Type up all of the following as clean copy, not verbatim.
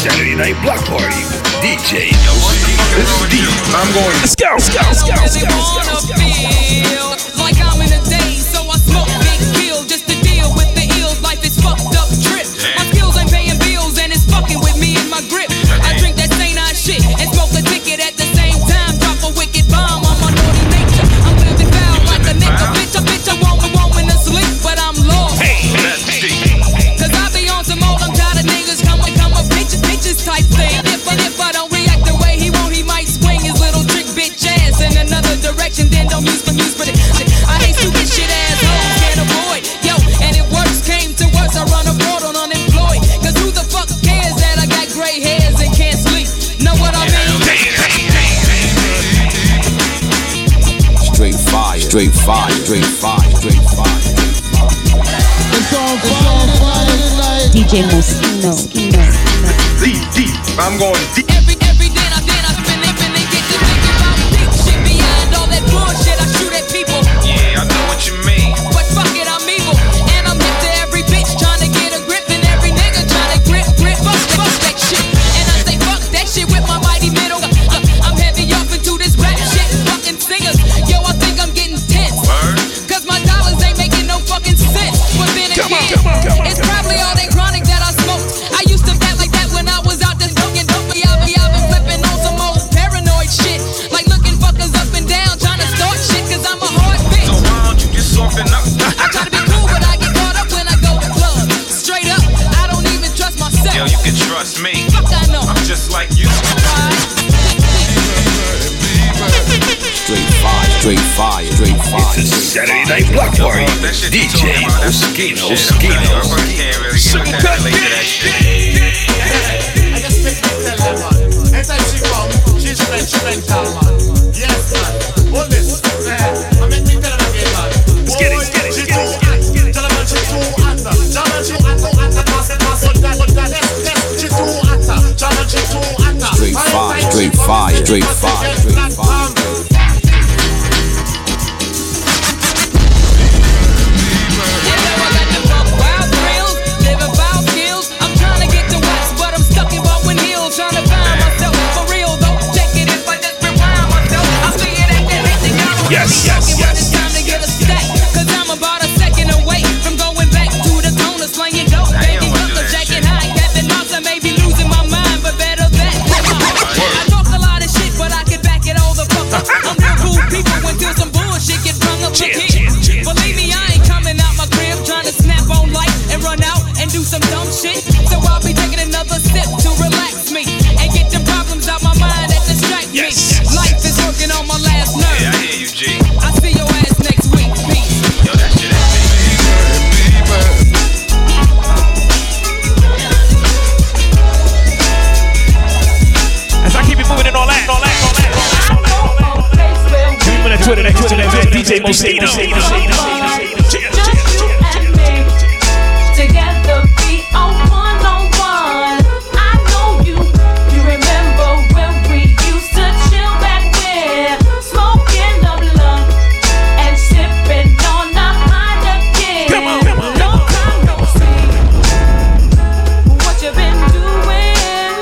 Saturday Night Block Party with DJ No Ski. This is deep. I'm going. Let's go. Like I'm in a daze, so I smoke big pills just to deal with the ills. Life is fucked up trip. My skills ain't paying bills and it's fucking with me in my grip. I drink that St. I shit and smoke a ticket at the same time. Drop a wicked bomb on my naughty nature. I'm living foul like a nigga. Bitch, I want to sleep, but I'm lost. Cause I be on some old, I'm tired of niggas come up bitches type thing. If I don't react the way he want, he might swing his little trick bitch ass in another direction. Then don't use for the shit. I hate stupid shit assholes, can't avoid. Yo, and if worse came to worse, I run abroad on unemployed. Cause who the fuck cares that I got gray hairs and can't sleep? Know what I mean? Straight fire. It's on fire tonight. DJ Moschino. Deep. I'm going deep. Every day I finna get to thinking about big shit beyond all that bullshit I shoot at people. Yeah, I know what you mean. But fuck it, I'm evil. And I'm hip to every bitch trying to get a grip. And every nigga trying to grip. Fuck that shit. And I say fuck that shit with my mighty middle. I'm heavy off into this rap shit. Fucking singers. Yo, I think I'm getting tense. Cause my dollars ain't making no fucking sense. But then again, it's probably all that chronic that I smoked. I used to bat like that when I was out there dunking. I've been flipping on some old paranoid shit. Like looking fuckers up and down, trying to start shit. Cause I'm a hard bitch. So why don't you just soften up? I try to be cool, but I get caught up when I go to clubs. Straight up, I don't even trust myself. Yo, you can trust me. Fuck I know. I'm just like you. Straight fire. It's a Saturday Night Block Party with DJ Moschino. I can't really get relate to that shit. I just make me tell her, man. Anytime she come, she's French, man. Yes, man. Hold this. I make me tell her again, man. Let's get it. She's too hot. Tell her, man, she's too hot. German, she's too hot. Straight fire. Yes. It's time to get a stack. Cause I'm about a second away from going back to the corner, slinging dope, baby, hooker, jacking high, Captain Mouse. I may be losing my mind, but better that. I talk a lot of shit, but I can back it all the fuck up. I'm real cool people until some bullshit get brung up again. Believe me, I ain't coming out my crib trying to snap on light and run out and do some dumb shit. So I'll be taking another sip to relax me and get the problems out my mind that distract me. Life is working on my last nerve. Yeah, I hear you, G. I see your ass next week. Peace. Yo, that shit As I keep it moving and all that. Keep it on Twitter, DJ Moschino. Together be on one-on-one. I know you remember when we used to chill back there, smoking the blunt and sipping on the Heineken. Come on. Long time no see. What you been doing?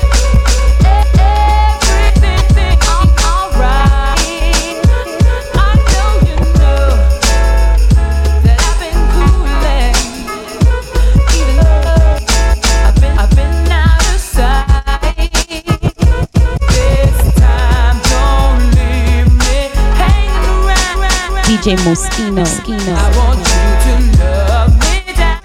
Everything alright. I know you know that I've been coolin', even though I've been out of sight. This time don't leave me hanging around. DJ Moschino. I want you to love me down.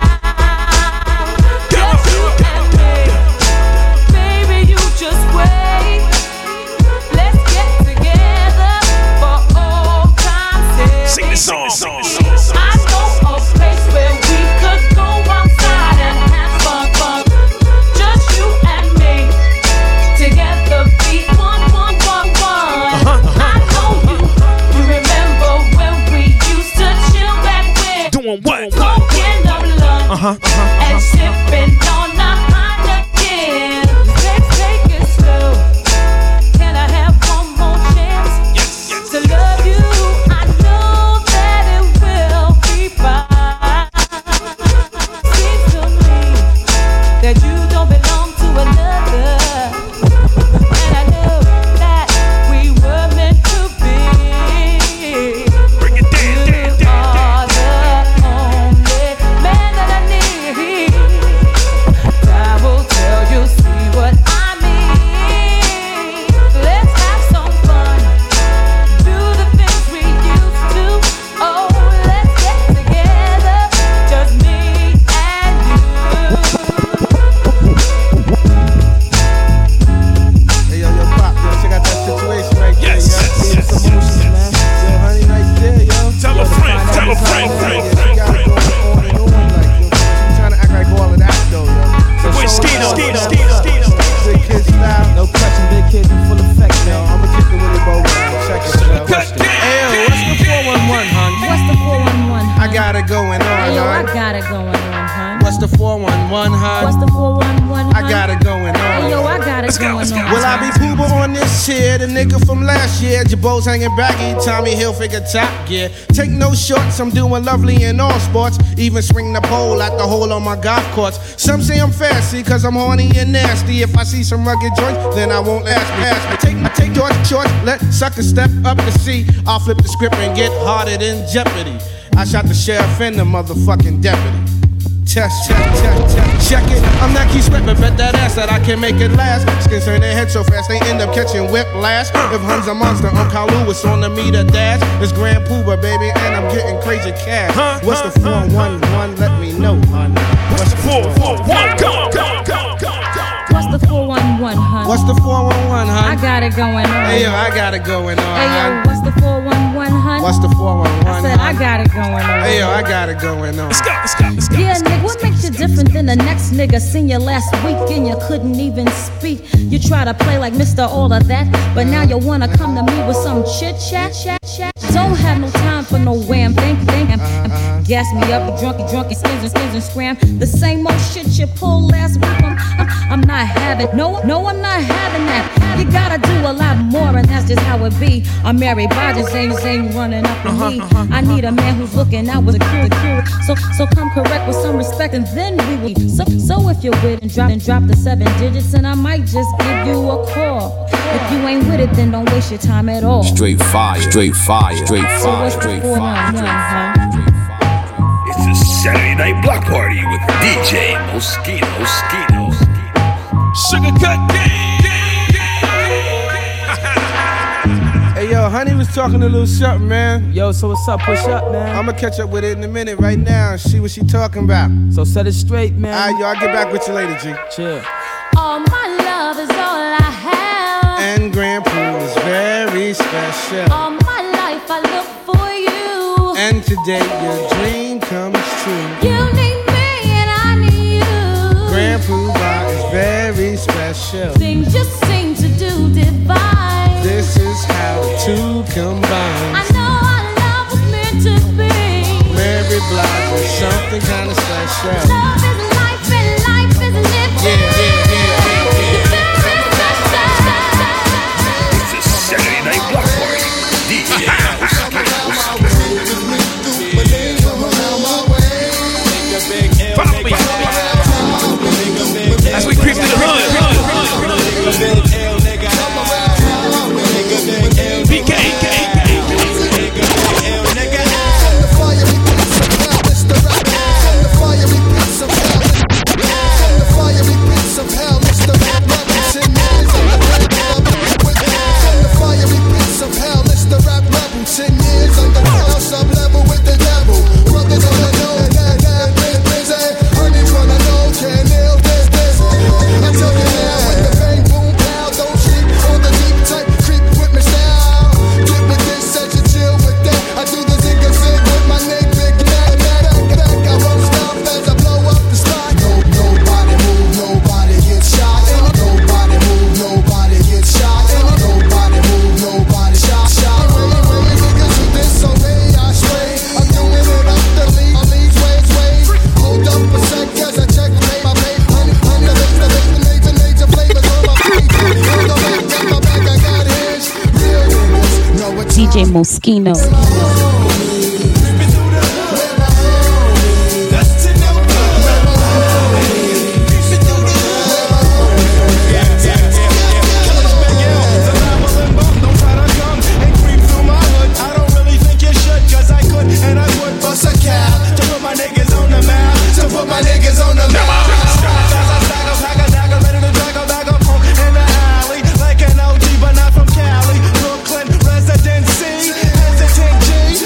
Just you and me. Baby, you just wait. Let's get together for old time's sake. Sing this song. I know a place where we could go outside and have fun. Just you and me. Together be one. I know you remember when we used to chill back Big kid style. No clutching, big kid in full effect, man. I'ma kick it with it both. Check it out. What's the 411, hun? What's the 411, hun? I got it going on, Hey, yo, I hun. got it going on, hun. What's the 411, hun? What's the 411, hun? I got it going on. Hey, yo, I got it going on. Will I be Pooba on this here? The nigga from last year. Jabos hanging baggy, Tommy Hilfiger top gear. Take no shorts, I'm doing lovely in all sports. Even swing the pole at the hole on my golf course. Some say I'm fancy, cause I'm horny and nasty. If I see some rugged joints, then I won't last me. Take short, let suckers step up to see. I'll flip the script and get harder than Jeopardy. I shot the sheriff and the motherfucking deputy. Check it. I'm not Keith Sweat, but bet that ass that I can make it last. Skins turn their head so fast they end up catching whiplash. If Hun's a monster, I'm Kyle Lewis on the meter dash. It's Grand Pooba, baby, and I'm getting crazy cash. What's the 411? Let me know, hun. What's the 411? What's the 411, hun? What's the 411, hun? I got it going on. Hey, yo, I got it going on, Hey, yo, hun. what's the 411, hun? What's the 411, I said I got it going on. Hey, yo, I got it going on. Yeah, nigga, what makes you different than the next nigga? Seen you last week and you couldn't even speak. You try to play like Mr. All of that, but now you wanna come to me with some chit chat. Don't have no time for no wham, think. Gas me up, you drunk, and skins and scram. The same old shit you pulled last week. I'm not having, no, I'm not having that. You gotta do a lot more, and that's just how it be. I'm Mary Rogers, ain't running up on me. I need a man who's looking out with a cure. So come correct with some respect, and then we will. So if you're with and drop the 7 digits, and I might just give you a call. If you ain't with it, then don't waste your time at all. Straight fire, straight fire, straight So fire, what's the straight 411, fire. huh? It's a Saturday night block party with DJ Moschino. Sugar cut Hey, yo, honey was talking a little something, man. Yo, so what's up? Push up, man. I'ma catch up with it in a minute right now and see what she talking about. So set it straight, man. Alright, yo, I'll get back with you later, G. Chill. All my love is all I have. And Grand Pooh is very special. All my life I look for you. And today your dream comes true. You need me and I need you. Grand Pooh is very special. Things just seem to do divine. This is how the two combine. I know our love was meant to be. Mary Blige is something kind of special. Love is life and life is living. Yeah. It's a Saturday night block party. DJ Follow me. As we creep through the hood. BK. DJ Moschino. Residency, hesitant G,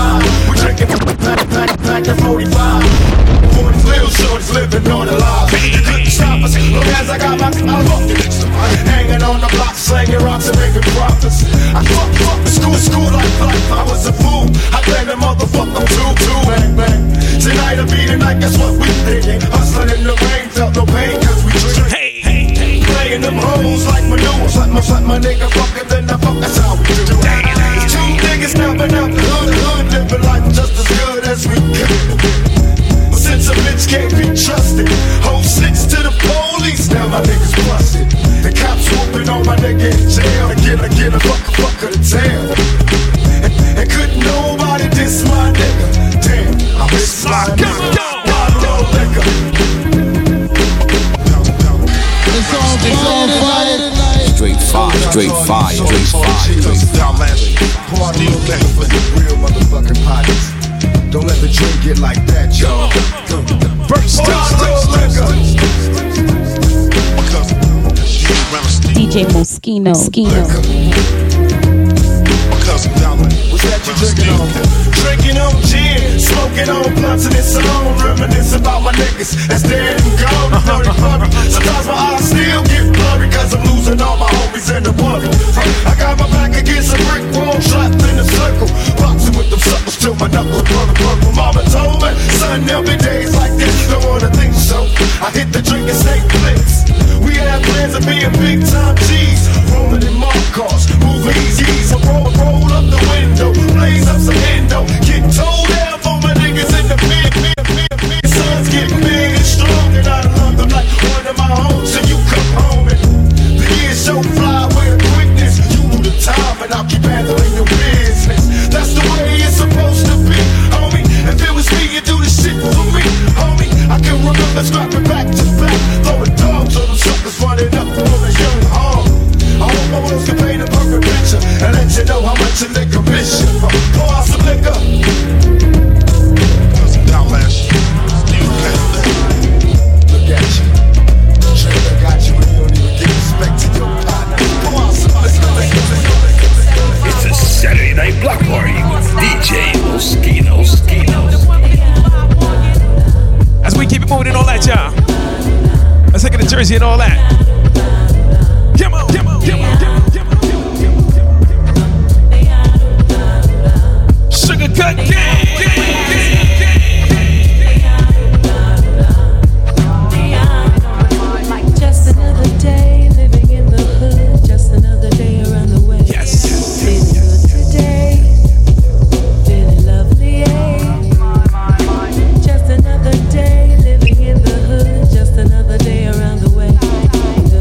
We drinking back to 45. For these little shorties living on the lives. You couldn't stop us, long as I got my buckets. Hanging on the block, slanging rocks and making profits. I fuck the school like I was a fool. I blame the motherfucker too, bang, bang. Tonight will be the night, guess what we thinking? Hustling in the rain, felt no pain, cause we drink. Hey. Playing them hoes like maneuvers, like my nigga fucking, then I fuck, that's how we do it. Two niggas snapping out the hood, living life just as good as we could. But since a bitch can't be trusted, whole six to the police, now my niggas busted. The cops whooping on my nigga in jail, and get a fucker to tail. And couldn't nobody diss my nigga. Damn, I miss my nigga. It's all fire tonight. Straight fire, straight fire, straight fire. Party liquor for the real motherfucking pockets. Don't let the drink get like that, y'all. First DJ Moschino. What's that you drinking on? Drinking on gin, smoking on blunts and it's on. Reminisce about my niggas that's dead and gone. Dirty puppy. Sometimes my eyes still get blurry cause I'm losing all my homies in the worry. I got my back against a brick wall, trapped in a circle. Boxing with them suckers till my knuckles purple. Mama told me, son, there'll be days like this. Don't wanna think so. I hit the drink and say flicks. We had plans of being big time G's, rolling in mark cars, moving easy. So roll up the window, blaze up some endo, get told down for my niggas in the mid. Sons getting big and strong, and I love them like one of my own. So you come home and the years so fly with quickness. You do the time and I'll keep handling your business. That's the way it's supposed to be, homie. If it was me, you do the shit for me, homie. I can remember scrapping back to back, throwing dogs on them suckers running up on a young arm. I hope my words can paint a perfect picture and let you know how much a nigga miss you. Pour out some liquor. Look at you. Trailer got you and you don't even give respect to your partner. Pour out some liquor. It's a Saturday night block party with DJ Moschino. As we keep it moving and all that, y'all. Let's take it to Jersey and all that. Come on. Sugar cut gang. Just another day living in the hood. Just another day around the way. Yes. Feeling good today. Feeling lovely, Just another day living in the hood. Just another day around the way.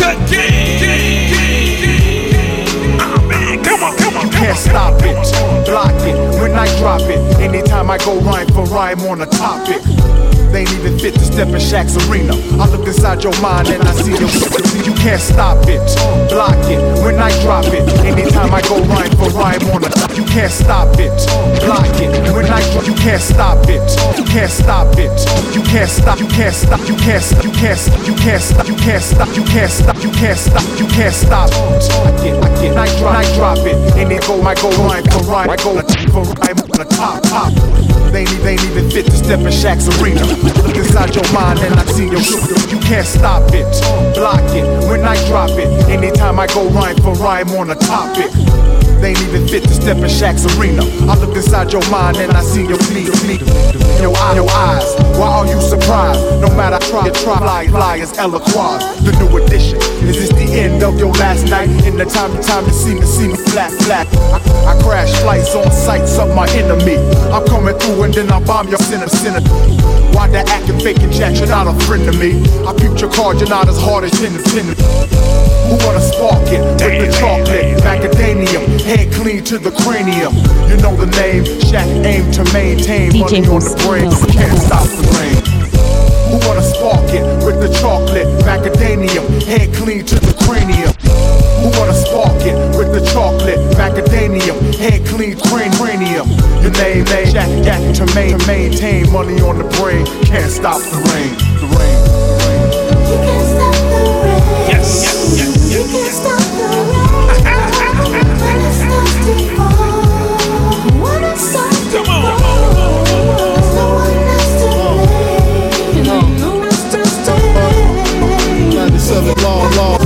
Cut Gang. Oh man, come on. You can't stop it, block it, when I drop it. Anytime I go rhyme for rhyme on a topic. They ain't even fit to step in Shaq's arena. I look inside your mind and I see you. You can't stop it, block it, when I drop it. Anytime I go rhyme for rhyme on a top. You can't stop it, block it, when I drop. You can't stop it, you can't stop it. You can't stop, you can't stop, you can't stop, you can't stop, you can't stop, you can't stop, you can't stop, you can't stop, you can't stop. I drop it, and it go, I go rhyme for rhyme, I go for rhyme on the top. They ain't even fit to step in Shaq's arena. Look inside your mind and I see your shoot. You can't stop it, block it, when I drop it. Anytime I go rhyme for rhyme on a topic. They ain't even fit to step in Shaq's arena. I look inside your mind and I see your your eyes. Why are you surprised? No matter try, liars, Eloquaz. The new edition. Is this the end of your last night? In the time to see me flat. I crash flights on sights of my enemy. I'm coming through and then I bomb your sinner. Why that acting fake and jack? You're not a friend to me. I peeped your card, you're not as hard as Tinder. Who wanna spark it with the chocolate? Macadamium, head clean to the cranium. You know the name, Shaq aim to maintain money on the brain. Can't stop the rain. Who wanna spark it with the chocolate? Macadamium, head clean to the cranium. Who wanna spark it with the chocolate? Macadamium, head clean cranium. Your name, Shaq to maintain money on the brain. Can't stop the rain. The rain. You can't stop the rain. Yes. You can't stop the rain. When it starts to fall, when it starts to fall, there's no one else to blame. No one else to blame. 97 long.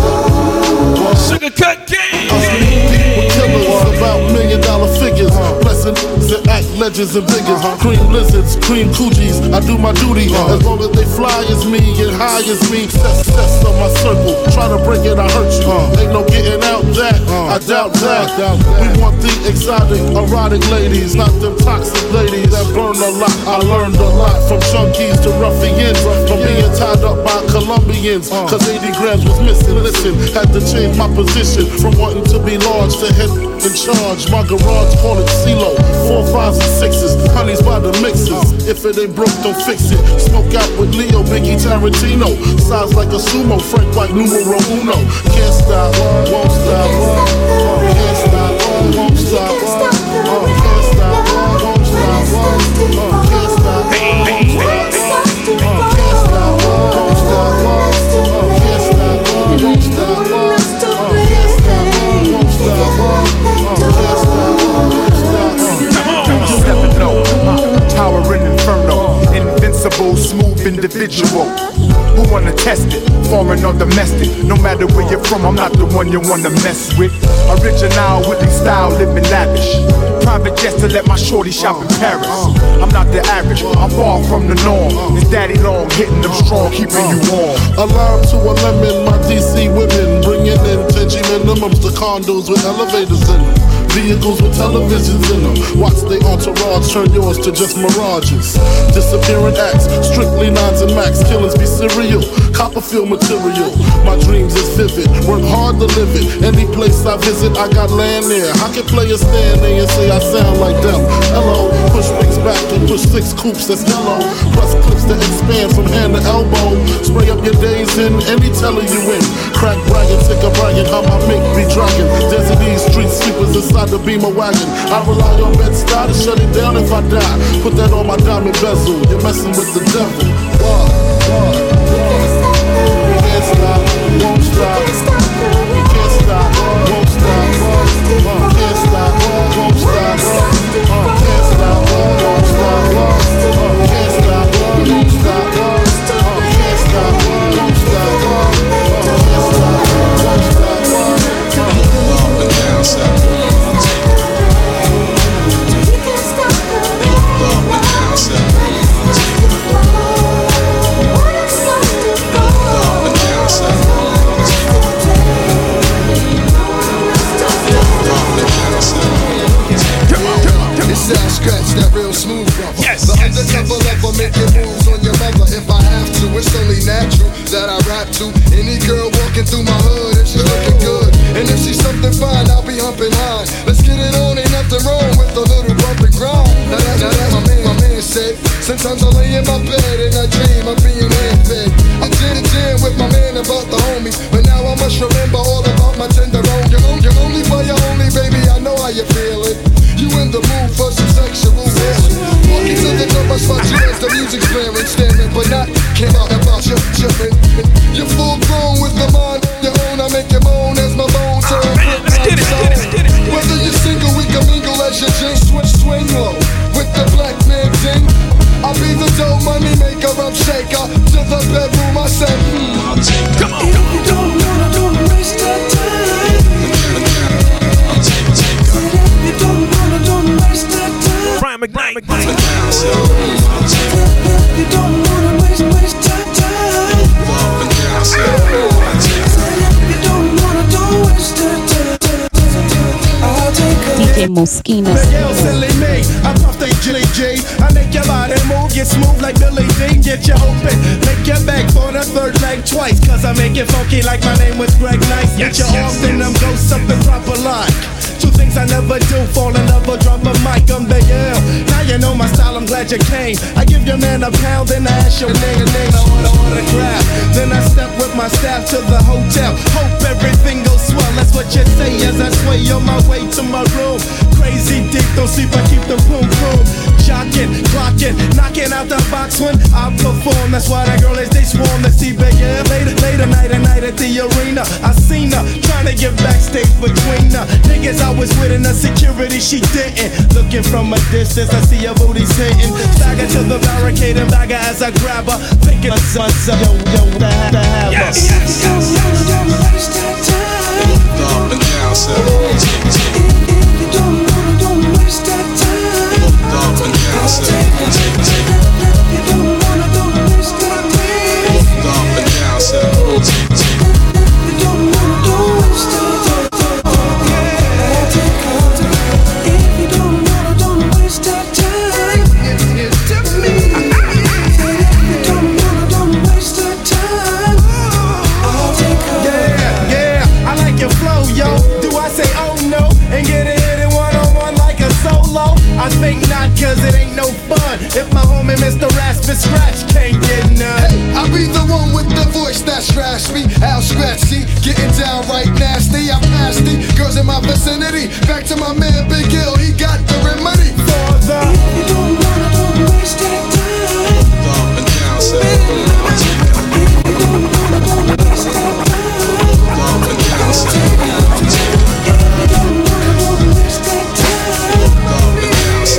Sugar Cut Gang. With killers about $1 million figures. Blessings that act legends and figures. Cream lizards, cream coochies. I do my duty as long as they fly as me and high as me. Success on my circle. Try to break it, I hurt you. Ain't no getting out that. I doubt that. We want the exotic, erotic ladies, not them toxic ladies that burn a lot. I learned a lot from junkies to ruffians, from being tied up by Colombians. Cause 80 grams was missing. Listen, had to change my position from wanting to be large to head in charge. My garage call it CeeLo. 4, 5s and 6s, honeys by the mixes. If it ain't broke, don't fix it. Smoke out with Leo, Biggie, Tarantino. Size like a sumo, Frank White, numero uno. Can't stop, won't stop, can't stop, won't stop, can't stop, won't stop, can't stop, can't stop, Towering inferno, invincible, smooth individual. Who wanna test it? Foreign or domestic? No matter where you're from, I'm not the one you wanna mess with. Original, Willie style, living lavish. Private jets to let my shorty shop in Paris. I'm not the average, I'm far from the norm. It's daddy long, hitting them strong, keeping you warm. A lime to a lemon, my DC women bringing in 10G minimums to condos with elevators in them. Vehicles with televisions in them. Watch they entourage turn yours to just mirages. Disappearing acts, strictly nines and max. Killers be serial, Copperfield material. My dreams is vivid, work hard to live it. Any place I visit, I got land there. I can play a stand there and say I sound like them. Hello, push wings back and push 6 coupes that's yellow. Plus clips that expand from hand to elbow. Spray up your days in any teller you in. Crack bragging, tick a bragging, how my mink be dragging. Desert these street sweepers inside the Beamer wagon. I rely on Bed-Stuy to shut it down if I die. Put that on my diamond bezel. You're messing with the devil. Can't stop, won't stop. Can't stop, won't stop. Can't stop, won't stop. Can't stop, won't stop. Can't stop, won't stop. Can't stop, won't stop. Up and down south. Up and down south. got to. Any girl walking through my hood, if she's looking good, and if she's something fine, I'll be humping high. Let's get it on, ain't nothing wrong with a little bump and grind. Now that's my man said. Sometimes I lay in my bed and I dream I'm being hand-fed. I jam with my man about the homies, but now I must remember all about my tenderoni. You're only for your only, baby, I know how you feel it. You in the mood for some sexual healing. Walking to the number spot, you as the music's blaring, staring, but not came out about you tripping. You're full grown with the mind on your own. I make you moan as my bones turn. Let's get it. Whether you're single, we can mingle as your jeans swing low with the black man ting. I'll be the dope money maker, I'm shaker. To the bedroom, I said, Come on. If you don't wanna, don't waste that time. If you don't wanna, don't waste that time. Brian McKnight. If you don't wanna waste that time. If you don't wanna, don't waste that time. I'll take a DJ Moschino. The girl silly me, I puff they G. I make your body move, get smooth like Billy D. Get you open, make your back for the third leg twice. Cause I make it funky like my name was Greg Nice. Get you off, then I'm ghost up and drop a line. Two things I never do, fall in love or drop a mic. I'm the L. Now you know my style, I'm glad you came. I give your man a pound, then I ask your name. I autograph. Then I step with my staff to the hotel. Hope everything goes swell, that's what you say as I sway on my way to my room. Crazy deep, don't sleep, I keep the boom boom. Jocking, clocking, knocking out the box when I perform. That's why the girl is they swarm to see Big L. Later night at the arena. I seen her trying to get backstage between her niggas I was with in the security, she didn't. Looking from a distance, I see her booty's hitting. Stagger to the barricade and bagger as I grab her. Thinking of myself, yo, to have her. Yes. If you don't wanna, don't waste that time. Up and down, If you don't wanna, don't waste that time. up and down, If you don't wanna, don't waste that time. up and down, If you don't wanna, don't waste that time. If you don't wanna, don't waste that time. If you don't wanna, don't waste that time. I'll take her. Yeah, I like your flow, yo. Do I say oh no and get it hit one-on-one like a solo? I think not, cause it ain't no fun if my homie Mr. Raspin Scratch can't get none. Hey, I be the one with the voice that's raspy. Al Scratchy, getting down right nasty. I'm nasty. Girls in my vicinity. Back to my man Big L, he got the remedy. For the If you don't wanna, don't waste that time. up and down, If you don't wanna, don't waste that time. up and down, If you don't wanna, don't waste that time. up and down, If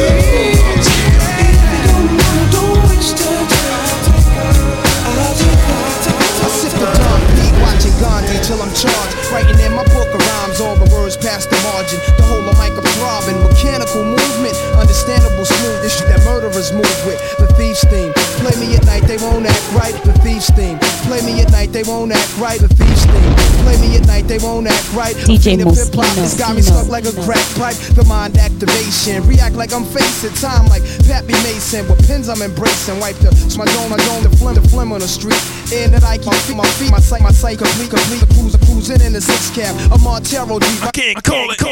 you don't wanna, don't waste that time. I'll take her. I sip the Don P, watching Gandhi till I'm charged. Writing in my book of rhymes, all the words past the margin. The whole of mic I'm throbbing, mechanical movement, understandable smooth. This shit that murderers move with. The thief's theme. Play me at night, they won't act right. The thief's theme. Play me at night, they won't act right. The thief's theme. Play me at night, they won't act right. DJ Hip-hop has got me stuck like a crack pipe. The mind activation, react like I'm facing time like Pappy Mason. With pins I'm embracing, wipe the the phlegm on the street. And that I keep my feet, my sight complete. Cruising in the six cab, a Montero deep. I can't call it.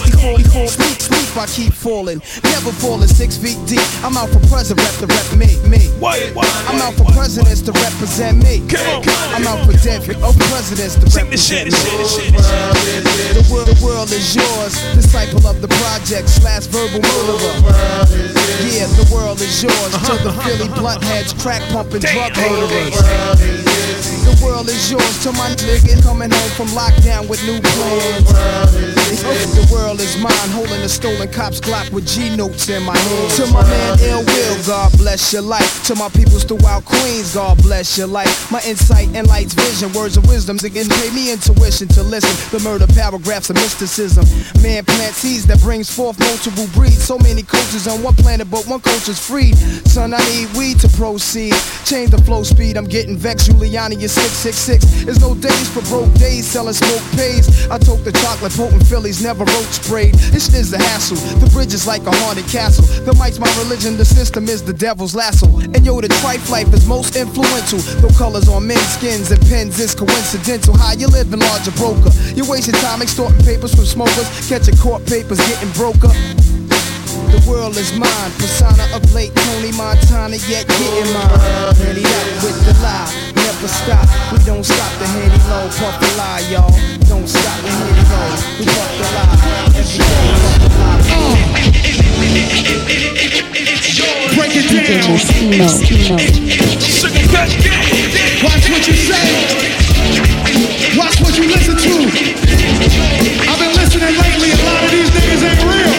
Sleep, I keep falling, never falling 6 feet deep. I'm out for president, to rep me. I'm out for presidents to represent me. I'm out for presidents to represent me. The world is yours, disciple of the project / verbal murderer. Yeah, the world is yours to the Philly blunt heads, crack pumping drug murderers. The world is yours to my niggas coming home from lockdown with new plans. The world is mine, holding a stolen cop's Glock with G notes in my hand. To my man Ill Will, God bless your life. To my peoples throughout Queens, God bless your life. My insight and light's vision, words of wisdom to pay me intuition to listen. The murder paragraphs of mysticism. Man plants seeds that brings forth multiple breeds. So many cultures on one planet, but one culture's freed. Son, I need weed to proceed. Change the flow speed, I'm getting vexed. Giuliani is 666. 6. There's no days for broke days, selling smoke pays. I took the chocolate potent Phillies, never road sprayed. This shit is the hassle, the bridge is like a haunted castle. The mic's my religion, the system is the devil's lasso. And yo, the trife life is most influential. No colors on men's skins and pens is coincidental. How you living, larger broker? You're wasting time extorting papers from smokers, catching court papers, getting broker. The world is mine, persona of late Tony Montana, yet getting mine. Handy up with the lie, never stop. We don't stop the handy low, puff the lie, y'all. Don't stop the handy low, we puff the lie. Every day, break it down. Watch what you say. Watch what you listen to. I've been listening lately, a lot of these niggas ain't real.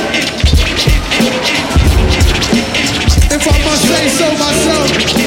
If I must say so myself.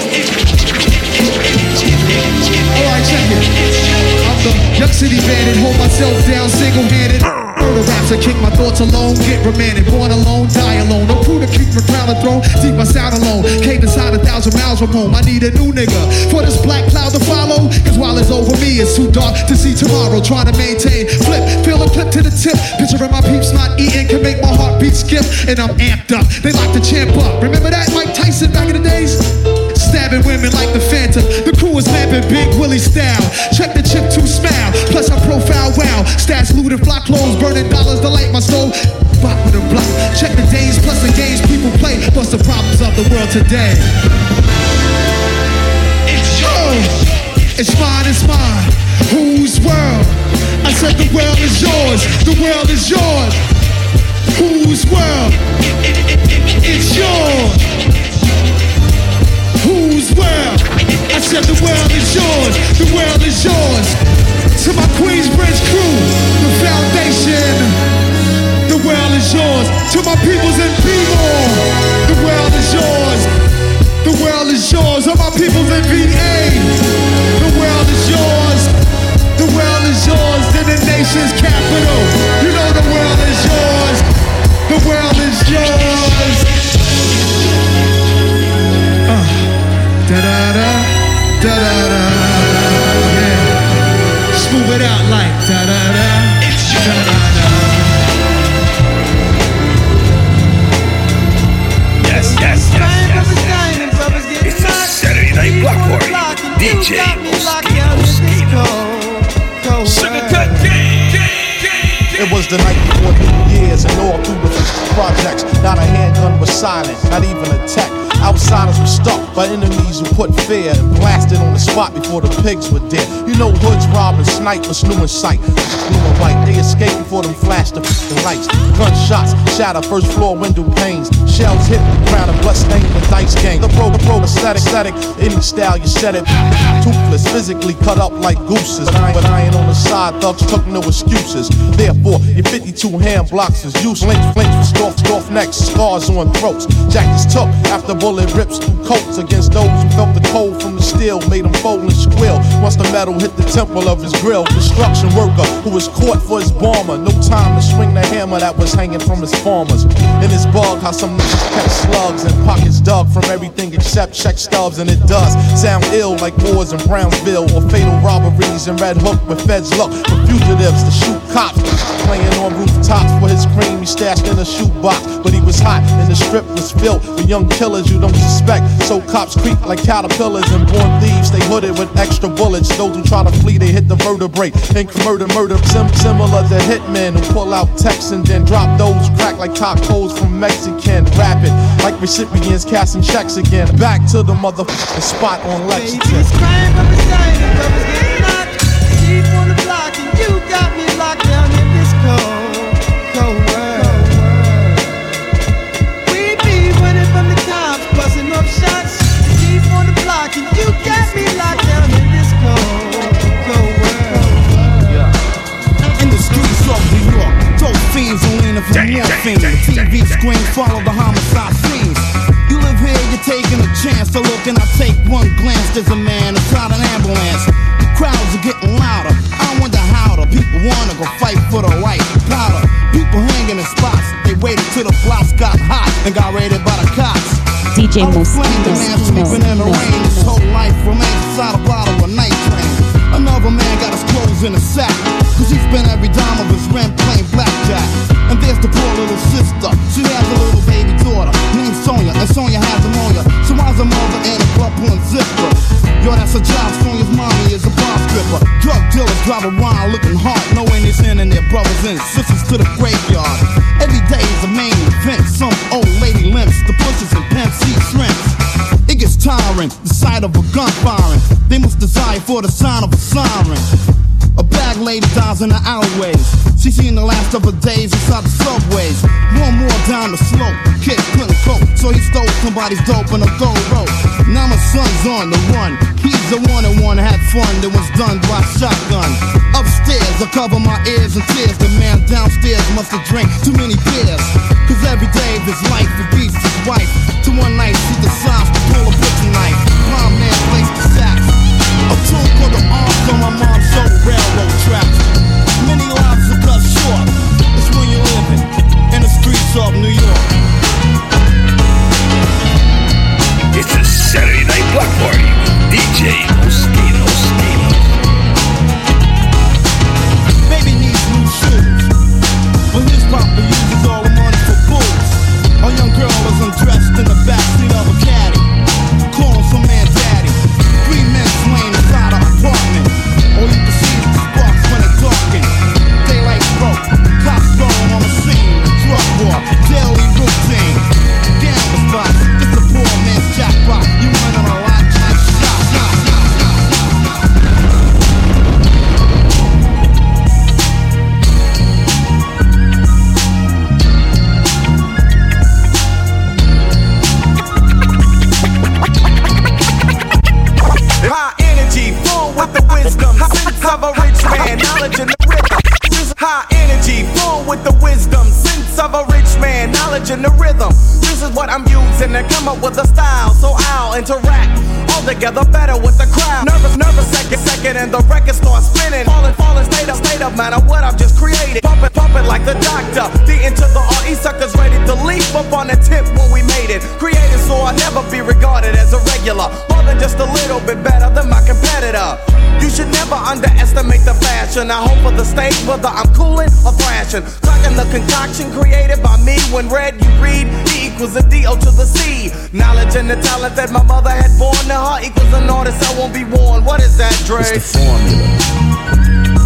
Alright, check it. I'm the Young City Bandit, hold myself down single-handed. Murder raps, I kick my thoughts alone, get remanded. Born alone, die alone. No crew to keep my crown and throne, deep my sound alone. Came inside 1,000 miles from home. I need a new nigga for this black cloud to follow. Cause while it's over me, it's too dark to see tomorrow. Trying to maintain, flip, feel a clip to the tip. Picturing my peeps not eating can make my heartbeat skip. And I'm amped up, they like to champ up. Remember that Mike Tyson back in the days? Stabbing women like the Phantom. The crew is lamping Big Willie style. Check the chip to smile. Plus I profile wow. Stats looted, fly clothes, burning dollars to light my soul. Bop with a block. Check the days plus the games people play. Plus the problems of the world today. It's mine, it's mine. Whose world? I said the world is yours. The world is yours. Whose world? It's yours. Whose world? I said the world is yours. The world is yours. To my Queensbridge crew, the foundation. The world is yours. To my peoples in B-More, the world is yours. The world is yours. All my peoples in VA, the world is yours. The world is yours. In the nation's capital, you know the world is yours. The world is yours. Da-da-da, da-da-da, yeah. Smooth it out like da-da-da, da-da-da. Yes. It's a Saturday Night Block Party. DJ It was the night before New Year's and all through the projects. Not a handgun was silent, not even a tech. Outsiders were stuck by enemies who put fear and blasted on the spot before the pigs were dead. You know hoods, robbing, snipers, new in sight. Blue and white, they escaped before them flashed the lights. Gunshots shatter first floor window panes. Shells hit the ground and blood stained the dice game. The pro aesthetic, any style you said it. Toothless, physically cut up like gooses. But I ain't on the side, thugs took no excuses. Therefore, your 52 hand blocks is useless. Flinch with off necks, scars on throats. Jackets took after bullet rips through coats against those who felt the cold from the steel, made them fold and squeal. Once the metal hit the temple of his grill, construction worker who was caught for his bomber. No time to swing the hammer that was hanging from his farmers. In his bug, how some niggas kept slugs and pockets dug from everything except check stubs, and it does sound ill like wars in Brownsville or fatal robberies in Red Hook where feds look for fugitives to shoot cops. Playing on rooftops for his cream he stashed in a shoebox, but he was hot and the strip was filled with young killers you don't suspect. So cops creep like caterpillars and born thieves. They hooded with extra bullets. Those who try to flee, they hit the vertebrae. Think murder, similar to hitmen who pull out texts and then drop those crack like tacos from Mexican. Rapid like recipients casting checks again. Back to the motherfucking spot on Lexington. Baby's crying from the shine, the covers getting hot. She's on the block and you got me locked down in this cold world. We be running from the cops, busting up shots. She's on the block and you got me locked down in this cold world. In the streets of New York, dope fiends who lean for morphine. The TV screen follow the homicide scenes. You live here, you're taking a chance to look, and I take one glance. There's a man inside an ambulance. The crowds are getting louder. I wonder how the people wanna go fight for the right powder. People hanging in spots. They waited till the plots got hot and got raided by the cops. DJ Mosquito. The man sleeping in the rain. His whole life remains inside a bottle of night train. Another in a sack, cause he spent every dime of his rent playing blackjack. And there's the poor little sister, she has a little baby daughter named Sonia, and Sonia has pneumonia. So why's a mother and a blood pulling zipper? Yo, that's a job, Sonia's mommy is a bar stripper. Drug dealers drive around looking hard, knowing they're sending their brothers and sisters to the graveyard. Every day is a main event, some old lady limps, the bushes and pimps eat shrimps. It gets tiring, the sight of a gun firing. They must desire for the sign of a siren. A bag lady dies in the alleyways. She seen the last of her days inside the subways. One more down the slope, kid couldn't cope, so he stole somebody's dope in a gold rope. Now my son's on the run. He's the one that had fun that was done by shotgun. Upstairs, I cover my ears and tears. The man downstairs must have drank too many beers. Cause every day of his life he beats his wife. To one night she decides to pull a butcher knife. My man plays the sax. A tune called the arms on my mom's show railroad tracks. Many lives are cut short. It's when you're living in the streets of New York. It's a Saturday Night Block Party with DJ Mosquito. Baby needs new shoes, but his papa uses all the money for booze. A young girl is undressed in the backseat of a caddy, calling some man daddy. 3 men slain inside an apartment. All you can see is the sparks when it's darkened. Daylight broke, cops rolling on the scene. Drug war, daily routine. Gambler spots, it's a poor man's jackpot. You win on a lot like shot. High energy, full with the wisdom, sense of a rich man, knowledge and the rhythm. High energy, full with the wisdom, sense of a rich man, knowledge and the rhythm. This is what I'm using to come up with a style, so I'll interact all together better with the crowd. Nervous, second, and the record starts spinning. Falling, state of matter, what I've just created. Pumping like the doctor. D into the RE suckers ready to leap up on the tip when we made it. Created so I'll never be regarded as a regular. More than just a little bit better than my competitor. You should never underestimate the fashion. I hope for the stage, whether I'm cooling or thrashing. Clocking the concoction created by me. When read, you read, E equals a D-O to the C. Knowledge and the talent that my mother had born to her equals an artist I won't be born. What is that, Dre? It's the formula.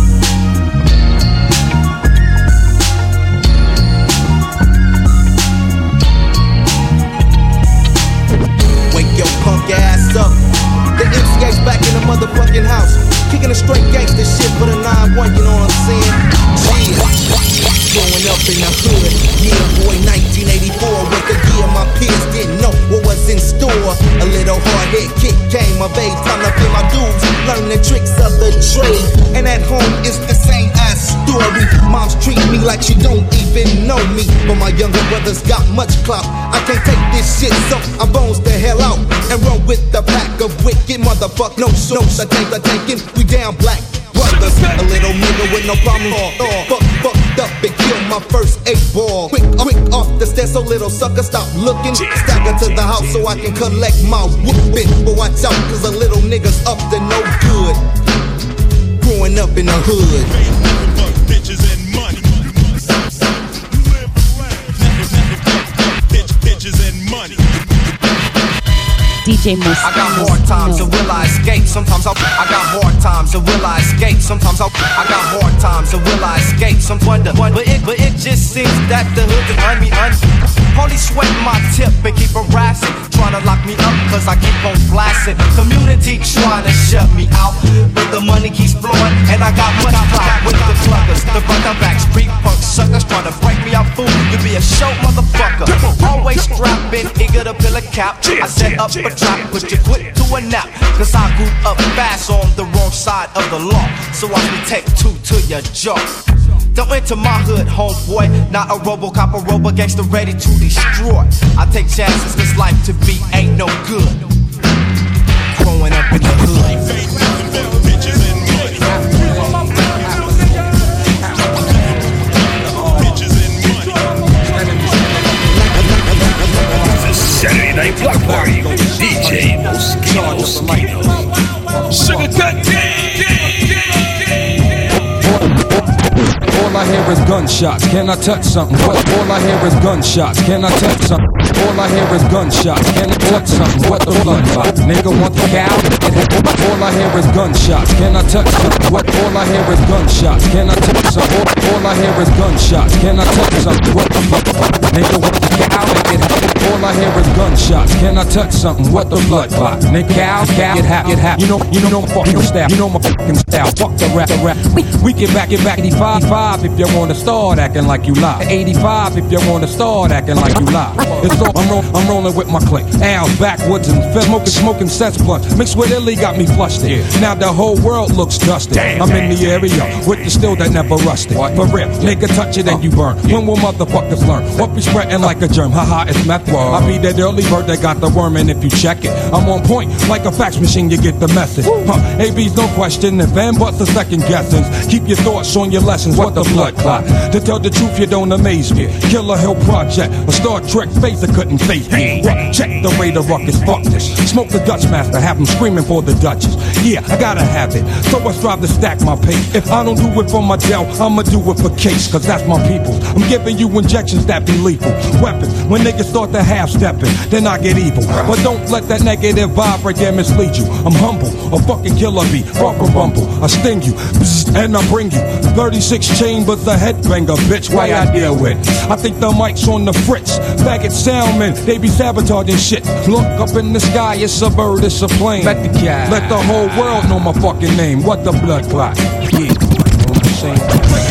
Wake your punk ass up. The MCA's back in the motherfucking house. Kicking a straight gangster shit for the 9-1, you know what I'm saying? Yeah. Growing up in the hood, yeah boy, 1984 was the year my peers didn't know what was in store. A little hard head kick came of age, time to pay my dues, learn the tricks of the trade. And at home it's the same ass story. Moms treat me like she don't even know me, but my younger brothers got much clout. I can't take this shit, so I bones the hell out and run with the pack of wicked motherfuckers. No I take the taking, we down black brothers. A little nigga with no problem fucked up and killed my first 8-ball. Quick off the stairs, so little sucker stop looking. Stagger to the house so I can collect my whooping. But watch out, cause a little nigga's up to no good. Growing up in the hood. Bitches and money. Bitches and money. DJ Mosquito. I got hard times and will I escape? Sometimes I got hard times and will I escape? Sometimes I got hard times and will I escape? Some wonder, but it just seems that the hood can earn me Only sweating my tip and keep harassing, trying to lock me up cause I keep on blasting. Community trying to shut me out, but the money keeps flowing and I got much clout with the pluggers. The back street punk suckers trying to break me out, fool. You be a show motherfucker. Always strapping, eager to fill a cap. I set up a trap, put your foot to a nap. Cause I grew up fast on the wrong side of the law, so I can take 2 to your jaw. Don't enter my hood, homeboy. Not a Robocop, a robo gangster ready to destroy. I take chances, cause life to be ain't no good. Growing up in the hood. Bitches and money. The Saturday Night Block Party with DJ Mosquito. Sugar Cut Gang. hear is gunshots. Can I touch something? What? All I hear is gunshots. Can I touch something? All I hear is gunshots. Can I touch something? What the blood clot? Nigga want the cow? All I hear is gunshots. Can I touch something? What? All I hear is gunshots. Can I touch something? All I hear is gunshots. Can I touch something? What the fuck? Nigga want the cow? All I hear is gunshots. Can I touch something? What the blood clot? Nigga cow? Get hap. You know my fucking style. You know my fucking style. Fuck the rap. We get back 85 if you wanna start acting like you lie. 85 if you wanna start acting like you lie. It's all, I'm rolling with my clique. Al's backwoods and smoking cess blunts. Mixed with Illy got me flustered. Now the whole world looks dusty. I'm in the area with the steel that never rusted. For real, nigga touch it and you burn. When will motherfuckers learn? What be spreading like a germ? Haha, it's meth. I be that early bird that got the worm, and if you check it, I'm on point like a fax machine. You get the message. AB's no question. If and buts are second guessings. Keep your thoughts on your lessons. What the blood clot? To tell the truth, you don't amaze me. Killer Hill Project, a Star Trek phaser couldn't face me. Check the Raider ruckus, fuck this. Smoke the Dutch master, have him screaming for the Duchess. Yeah, I gotta have it, so I strive to stack my pace. If I don't do it for my gel, I'ma do it for case, cause that's my people. I'm giving you injections that be lethal. Weapons, when niggas start to half-stepping, then I get evil. But don't let that negative vibe right there mislead you. I'm humble, a fucking killer bee, far from bumble. I sting you, and I bring you 36 chambers, a headbanger, bitch, why I deal with? I think the mic's on the fritz. Faggot soundmen, they be sabotaging shit. Look up in the sky, it's a bird, it's a plane. Let the whole world know my fucking name. What the blood clot? Yeah, on the same.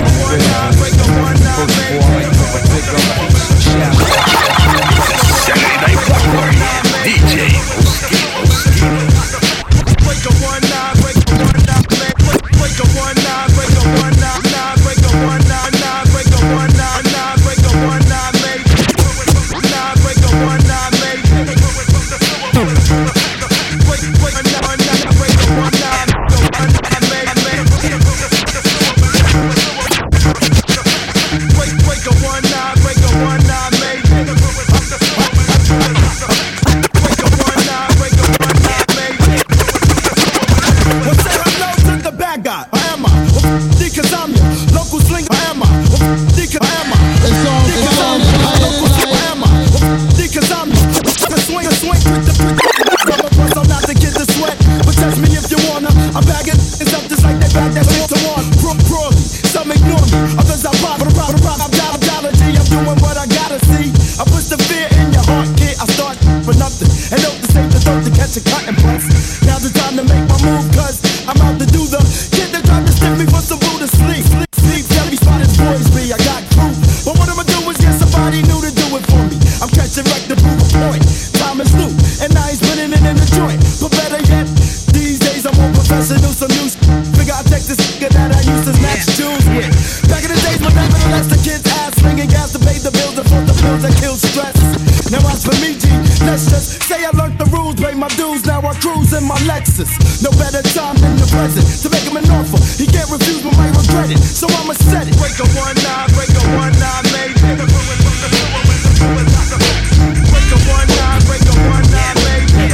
Saturday Night Block Party, DJ Moschino. Break a 1-9, break a 1-9, break a 1-9, break a 1-9, break a 1-9, break a 1-9, break a 1-9, make 9, break a 1-9, make break a 1-9, break a 1-9, break a 1-9, break a 1-9, make. No better time than the present to make him an offer. He can't refuse but might regret it, so I'ma set it. Break a 1-9, break a 1-9, make it. Break a 1-9, break a 1-9, make it.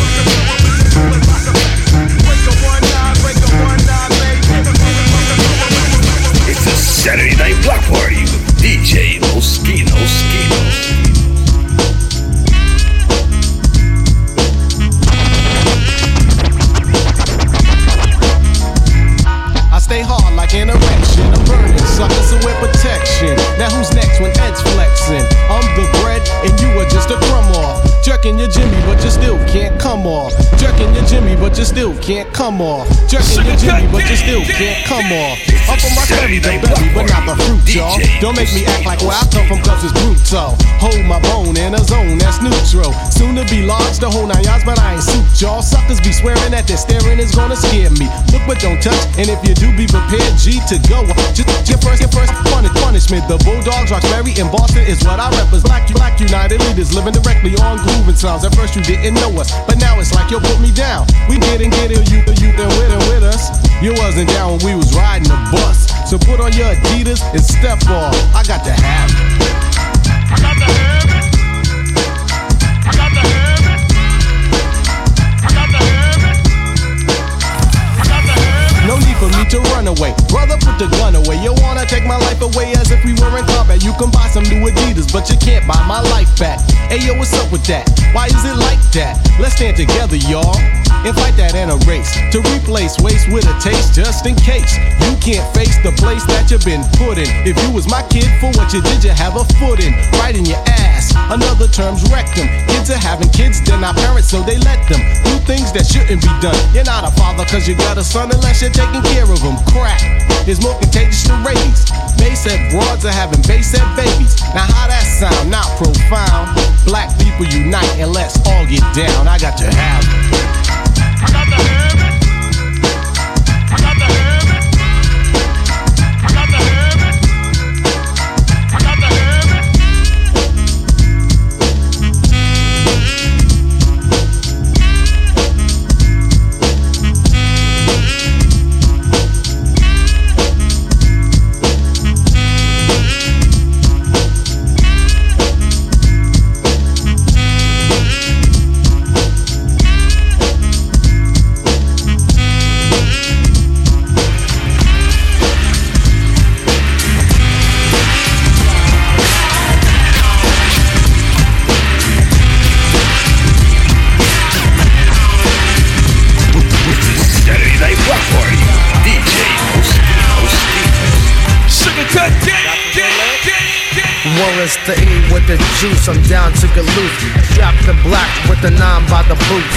Break a 1-9, break a 1-9, make it. It's a Saturday Night Block Party with DJ Moschino. Stay hard like an erection. I'm burning suckers, so wear protection. Now who's next when Ed's flexing? I'm the bread and you are just a crumb off. Jerking your Jimmy, but you still can't come off. Jerking your Jimmy, but you still can't come off. Jerking your Jimmy, but you still can't come off. Up on my belly, the belly, but not the fruit, y'all. Don't make me act like where I come from, cause it's brutal. Hold my bone in a zone that's neutral. Soon to be large, the whole 9 yards, but I ain't suit y'all. Suckers be swearing that their staring is gonna scare me. Look but don't touch, and if you do, be prepared, G, to go. Just your first punishment. The Bulldogs, Roxbury, and Boston is what I represent. Black United leaders living directly on grooving sounds. At first you didn't know us, but now it's like you'll put me down. We get it, you then with us. You wasn't down when we was riding the bus. So put on your Adidas and step off. I got to have it. I got to have it. I got to have it. I got to have it. I got to have it. No need for me to run away. Brother, put the gun away. You wanna take my life away as if we were in combat. You can buy some new Adidas, but you can't buy my life back. Hey yo, what's up with that? Why is it like that? Let's stand together, y'all, and fight that in a race. To replace waste with a taste, just in case you can't face the place that you've been put in. If you was my kid, for what you did, you have a foot in, right in your ass. Another term's rectum. Kids are having kids, they're not parents, so they let them do things that shouldn't be done. You're not a father cause you got a son unless you're taking care of him. Crack is more contagious than rabies. Bass-head broads are having bass-head babies. Now how that sound? Not profound. Black people unite and let's all get down. I got to have it. I got to have it. I got to have it. I got to have it. I got to have it. Wallace the E with the juice, I'm down to get loose. Strap the black with the 9 by the boots.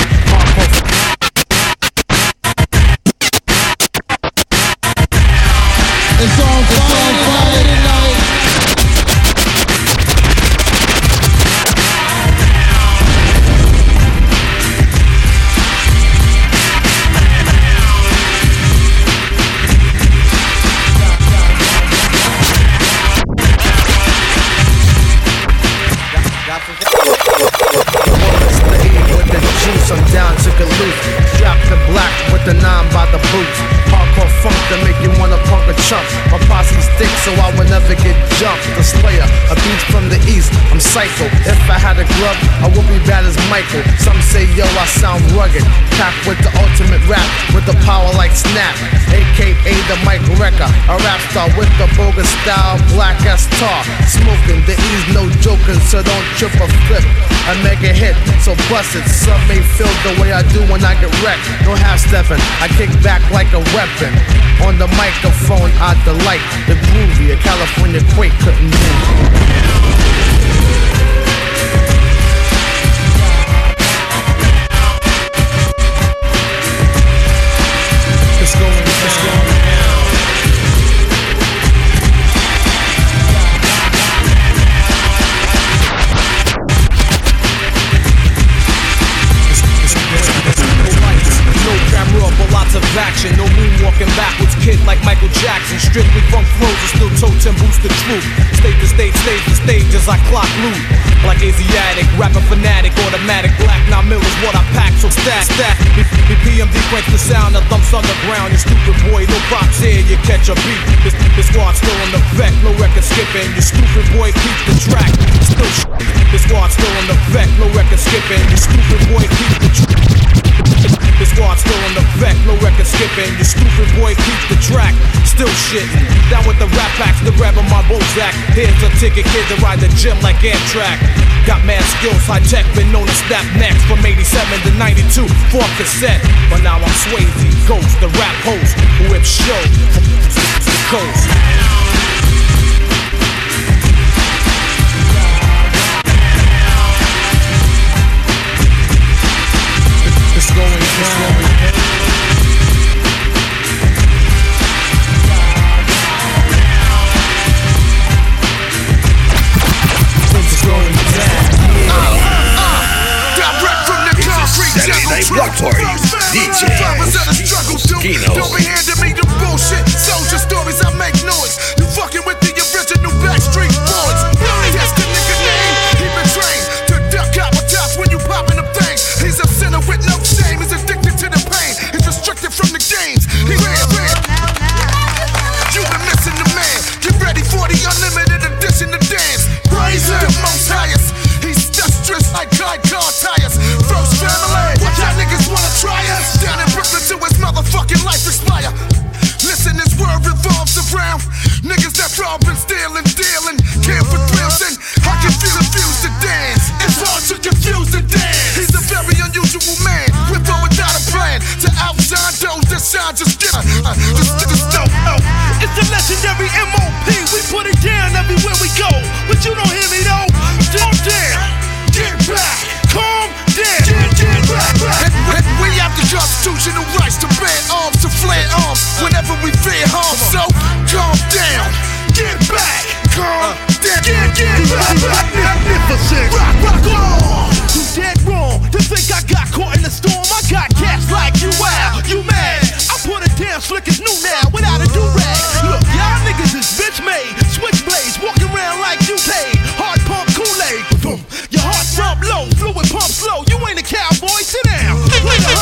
It's on fire tonight. I'm down to get loose. Strap the black with the 9 by the boots. Hardcore funk to make you wanna punk a chump. My posse's thick so I will never get jumped. The Slayer, a beat from the east, I'm psycho. If I had a glove, I would be bad as Michael. Some say yo, I sound rugged. Packed with the ultimate rap, with the power like Snap. AKA the Mike Wrecker, a rap star with the bogus style, black as tar. Smoking, the E's no joking, so don't trip or flip. I make a hit, so bust it. Some may feel the way I do when I get wrecked. No half stepping, I kick back like a weapon. On the microphone, I delight the groovy. A California quake couldn't move. It's going down. Lots of action, no moonwalking backwards, kid like Michael Jackson. Strictly funk flows and still totes and boost the truth. State to stage to stage as I clock loot. Like Asiatic, rapper fanatic, automatic, black 9 mil is what I pack, so stack. The PMD cranks the sound that thumps underground. You stupid boy, no props here, you catch a beat. This squad's still in effect, no record skipping. You stupid boy, keep the track. Still this squad's still in effect, no record skipping. You stupid boy, keep the track. The squad's still in effect, no record skipping. You stupid boy, keep the track. Still shitting. Down with the rap packs, the grab on my Bozak. Here's a ticket, kid, to ride the gym like Amtrak. Got mad skills, high tech, been known to snap next. From 87 to 92, 4 cassette. But now I'm Swayze, Ghost, the rap host who whips show from the coast. It's going down. Direct from the concrete jungle truck. DJ Kino. Don't be handing me the bullshit. Soldier stories, I make noise. You fucking with the original Backstreet Boys. That's the nigga name. He been trained to duck out with tops when you popping them things. He's a sinner with no shame. He's addicted to the pain. He's restricted from the games. He ran. You been missing the man. Get ready for the unlimited edition to dance. Praise the most highest. He's industrious like car tires. First family. What y'all niggas wanna try us? Down in Brooklyn till his motherfucking life expires. crown. Niggas that robbing, stealing, dealing, care for thrills, and I can feel refuse to dance. It's hard to confuse the dance. He's a very unusual man, with or without a plan. To outshine those that shine, just get just don't know. It's the legendary MOP. We put it down everywhere we go, but you don't hear me though. Calm down, get back, calm down, get back. And we have the constitutional rights to bear arms, to flare arms whenever we fear harm. So calm down, get back, calm down, get back. Magnificent, rock on. You dead wrong to think I got caught in the storm. I got cats like you out, you mad? I put it down slick as new now without a do-rag. Look, y'all niggas is bitch made, switchblades walking around like you paid. Hard pump Kool-Aid, boom. Your heart thump low, fluid pump slow. You ain't a cowboy, sit down. Play the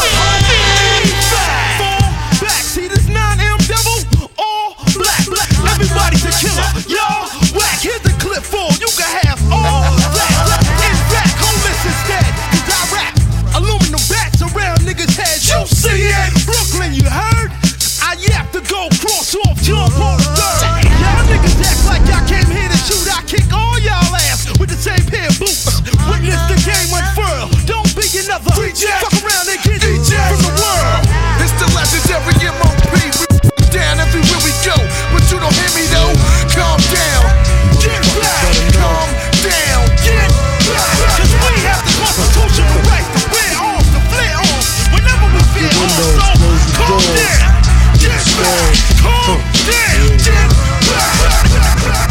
fall back. See this 9M devil, all black. Everybody's a killer, y'all whack. Here's the clip for you can have all that. In fact, homeless instead, 'cause I rap aluminum bats around niggas' heads. You see it, Brooklyn, you heard? I yap to go cross off John Paul III. Y'all niggas act like y'all came here to shoot. I kick all y'all ass with the same pair of boots. Witness the game unfurl. Don't be another fuck around and get from the world. It's the legendary MOP. We down everywhere we go, but you don't hear me though. Calm down, get back, calm down, get back. 'Cause we have the constitutional right to wear arms, to flare arms whenever we feel arms. So calm down, get back, calm down, get back.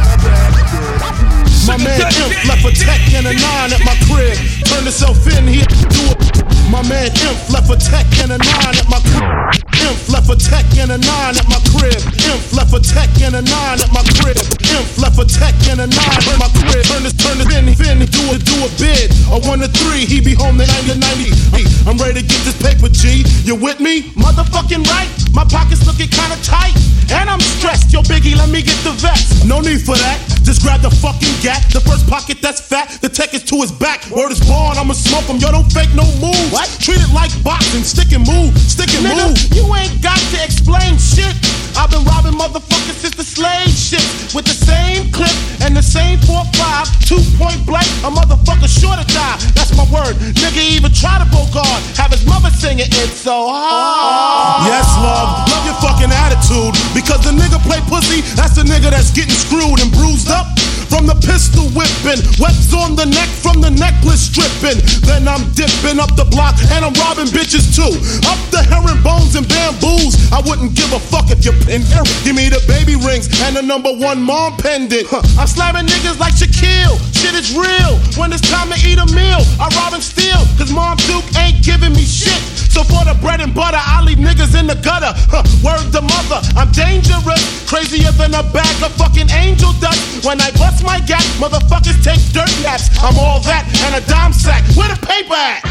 My man Imp left a tech and a 9 at my crib. Turned himself in here to do it. My man Imp left a tech and a 9 at my crib. Imp left a tech and a 9 at my crib. Imp left a tech and a 9 at my crib. Imp left a tech and a 9 at my crib. Turn his fin, do a bid. A 1 to 3, he be home to 90. I'm ready to get this paper, G. You with me? Motherfucking right. My pockets looking kinda tight. And I'm stressed. Yo, Biggie, let me get the vest. No need for that. Just grab the fucking gat. The first pocket that's fat. The tech is to his back. Word is born, I'ma smoke him. Yo, don't fake no moves. What? Treat it like boxing. Stick and move. Nigga, you ain't got to explain shit. I've been robbing motherfuckers since the slave shit. With the same clip and the same 4-5. 2 point blank, a motherfucker sure to die. That's my word. Nigga even try to bogart. Have his mother singing It's So Hard. Yes, love your fucking attitude. Because the nigga play pussy, that's the nigga that's getting screwed and bruised up. From the pistol whipping, webs on the neck from the necklace stripping. Then I'm dipping up the block and I'm robbing bitches too. Up the herringbones and bamboos. I wouldn't give a fuck if you're in here. Give me the baby rings and the #1 mom pendant. I'm slamming niggas like Shaquille. Shit is real. When it's time to eat a meal, I rob and steal. 'Cause Mom Duke ain't giving me shit. So for the bread and butter, I leave niggas in the gutter. Word to mother, I'm dangerous. Crazier than a bag of fucking angel dust. When I bust my gap, motherfuckers take dirt naps. I'm all that and a dime sack. Where the paper at?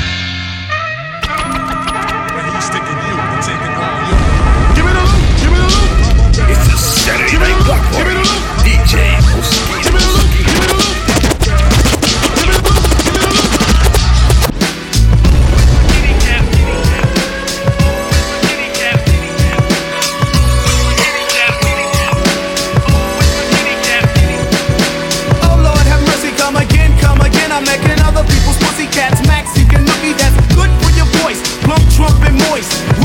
He's sticking you and taking all you. Give me the loot, give me the loot. It's a Saturday night block party. DJ Mosquito. Give me the loot, give me the loot. I'm making other people's pussycats max. You can nookie that's good for your voice. Plump, trump, and moist.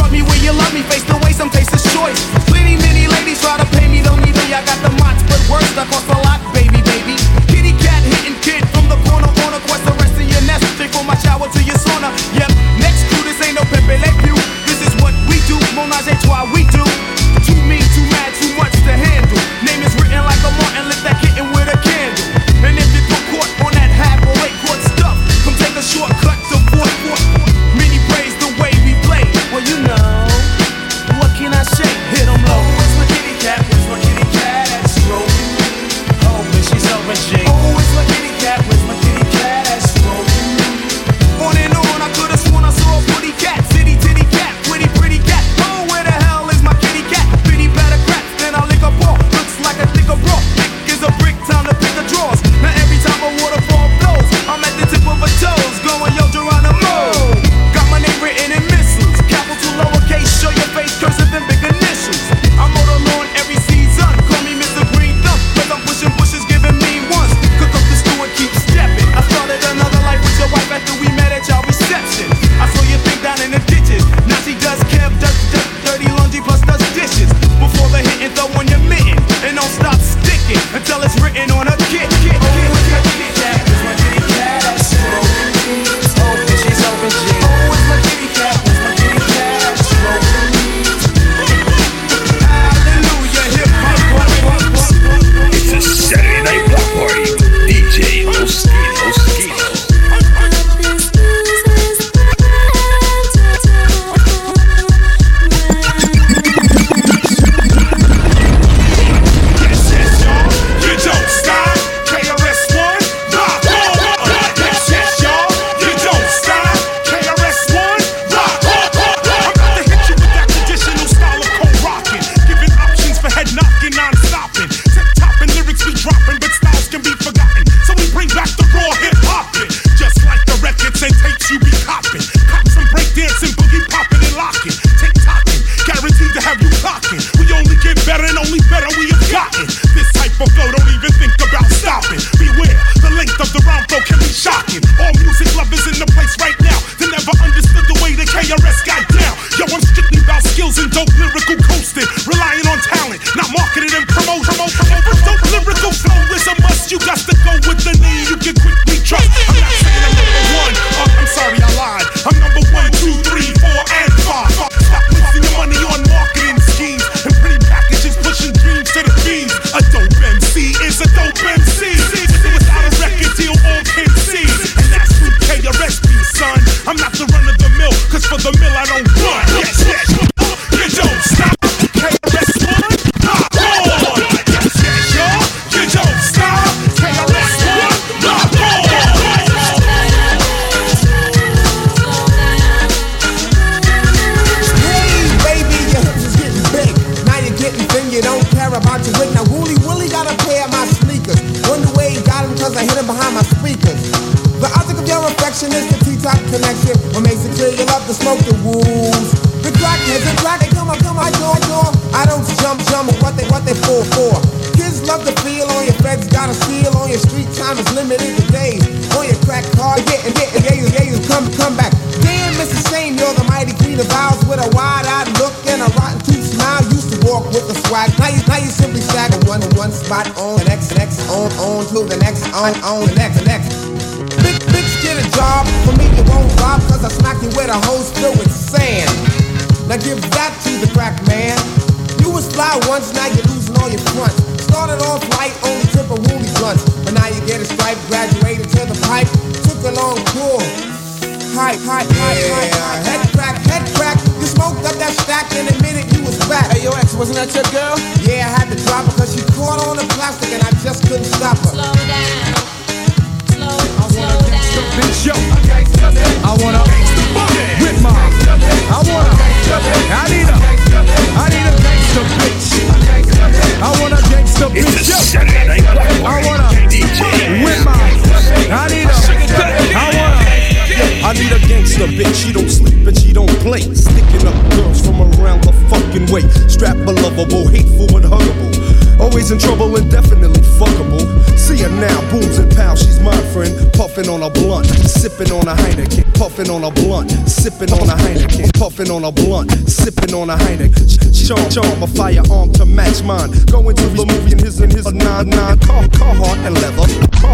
better and only better we have gotten. This type of flow, don't even think about stopping. Beware, the length of the rhyme flow can be shocking. All music lovers in the place right now that never understood the way the KRS got down. Yo, I'm strictly about skills and dope lyrical coasting, relying on talent, not marketed and promote. Dope lyrical flow is a must. You got to go with the name you can quickly trust. I'm not saying I'm number one. I'm sorry, I lied. I'm number 1, 2, 3, 4, and 5. Stop wasting your money on marketing schemes and pretty packages pushing dreams to the beams. A dope MC is a dope MC. Without a record deal, all can see. And that's who KRS be, son. I'm not the run of the mill, cause for the mill I don't run. Yes, you don't stop. KRS One, rock on. Yes, y'all, you don't stop. KRS One, rock on. Hey, baby, your hips is getting big. Now you're getting thin, you don't care about your wig. Now Wooly Willie got a pair of my sneakers. Wonder where he got them, cause I hit him behind my speakers. The object of your affection is the T-top connection. What makes it clear you love to smoke the wolves. The crackheads and crack, they come, I door. I don't jump, what they for. Kids love to feel on your feds, got a seal on your street. Time is limited to days. On your crack car, getting, come back. Damn, Mrs. Shane, you're the mighty queen of vows with a wide-eyed look and a rotten tooth smile. Used to walk with the swag, now you simply stack one spot on the next, on to the next, on the next. Bitch, get a job. For me, you won't rob, cause I smack you with a hose filled with sand. Now give that to the crack man. You was fly once, now you're losing all your fronts. Started off light, only tip a woolly blunt. But now you get a stripe, graduated to the pipe. Took a long tour. Hype. Head crack. You smoked up that stack in a minute, you was back. Hey, yo, ex, wasn't that your girl? Yeah, I had to drop her, cause she caught on the plastic and I just couldn't stop her. Slow down. Bitch, yo, I wanna whip my, I need a gangsta bitch. I want a gangsta bitch, yo. I wanna whip my, I need a gangsta bitch. She don't sleep and she don't play. Sticking up girls from around the fucking way. Strap a lovable, hateful and huggable. Always in trouble and definitely fuckable. See her now, booms and pounds, she's my friend. Puffin' on a blunt, sippin' on a Heineken. Puffin' on a blunt, sippin' on a Heineken. Puffin' on a blunt, sippin' on a Heineken. Charm, a firearm to match mine. Going to the movie in his 9-9. Carhartt and leather,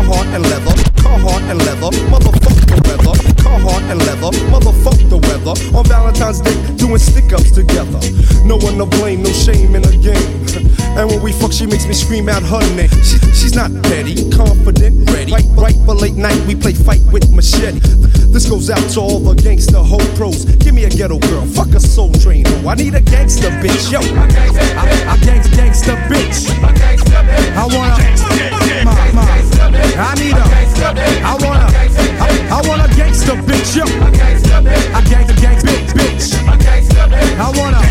motherfuck the weather. Carhartt and leather, motherfuck the weather. On Valentine's Day, doing stick-ups together. No one to blame, no shame in the game. And when we fuck, she makes me scream out her name. She's not petty, confident, ready. Right for late night, we play fight with machete. This goes out to all the gangsta hoe pros. Give me a ghetto girl, fuck a soul train hoe. I need a gangsta bitch, yo. I gangsta bitch. I wanna I want a gangsta bitch, yo. I gang bitch. I wanna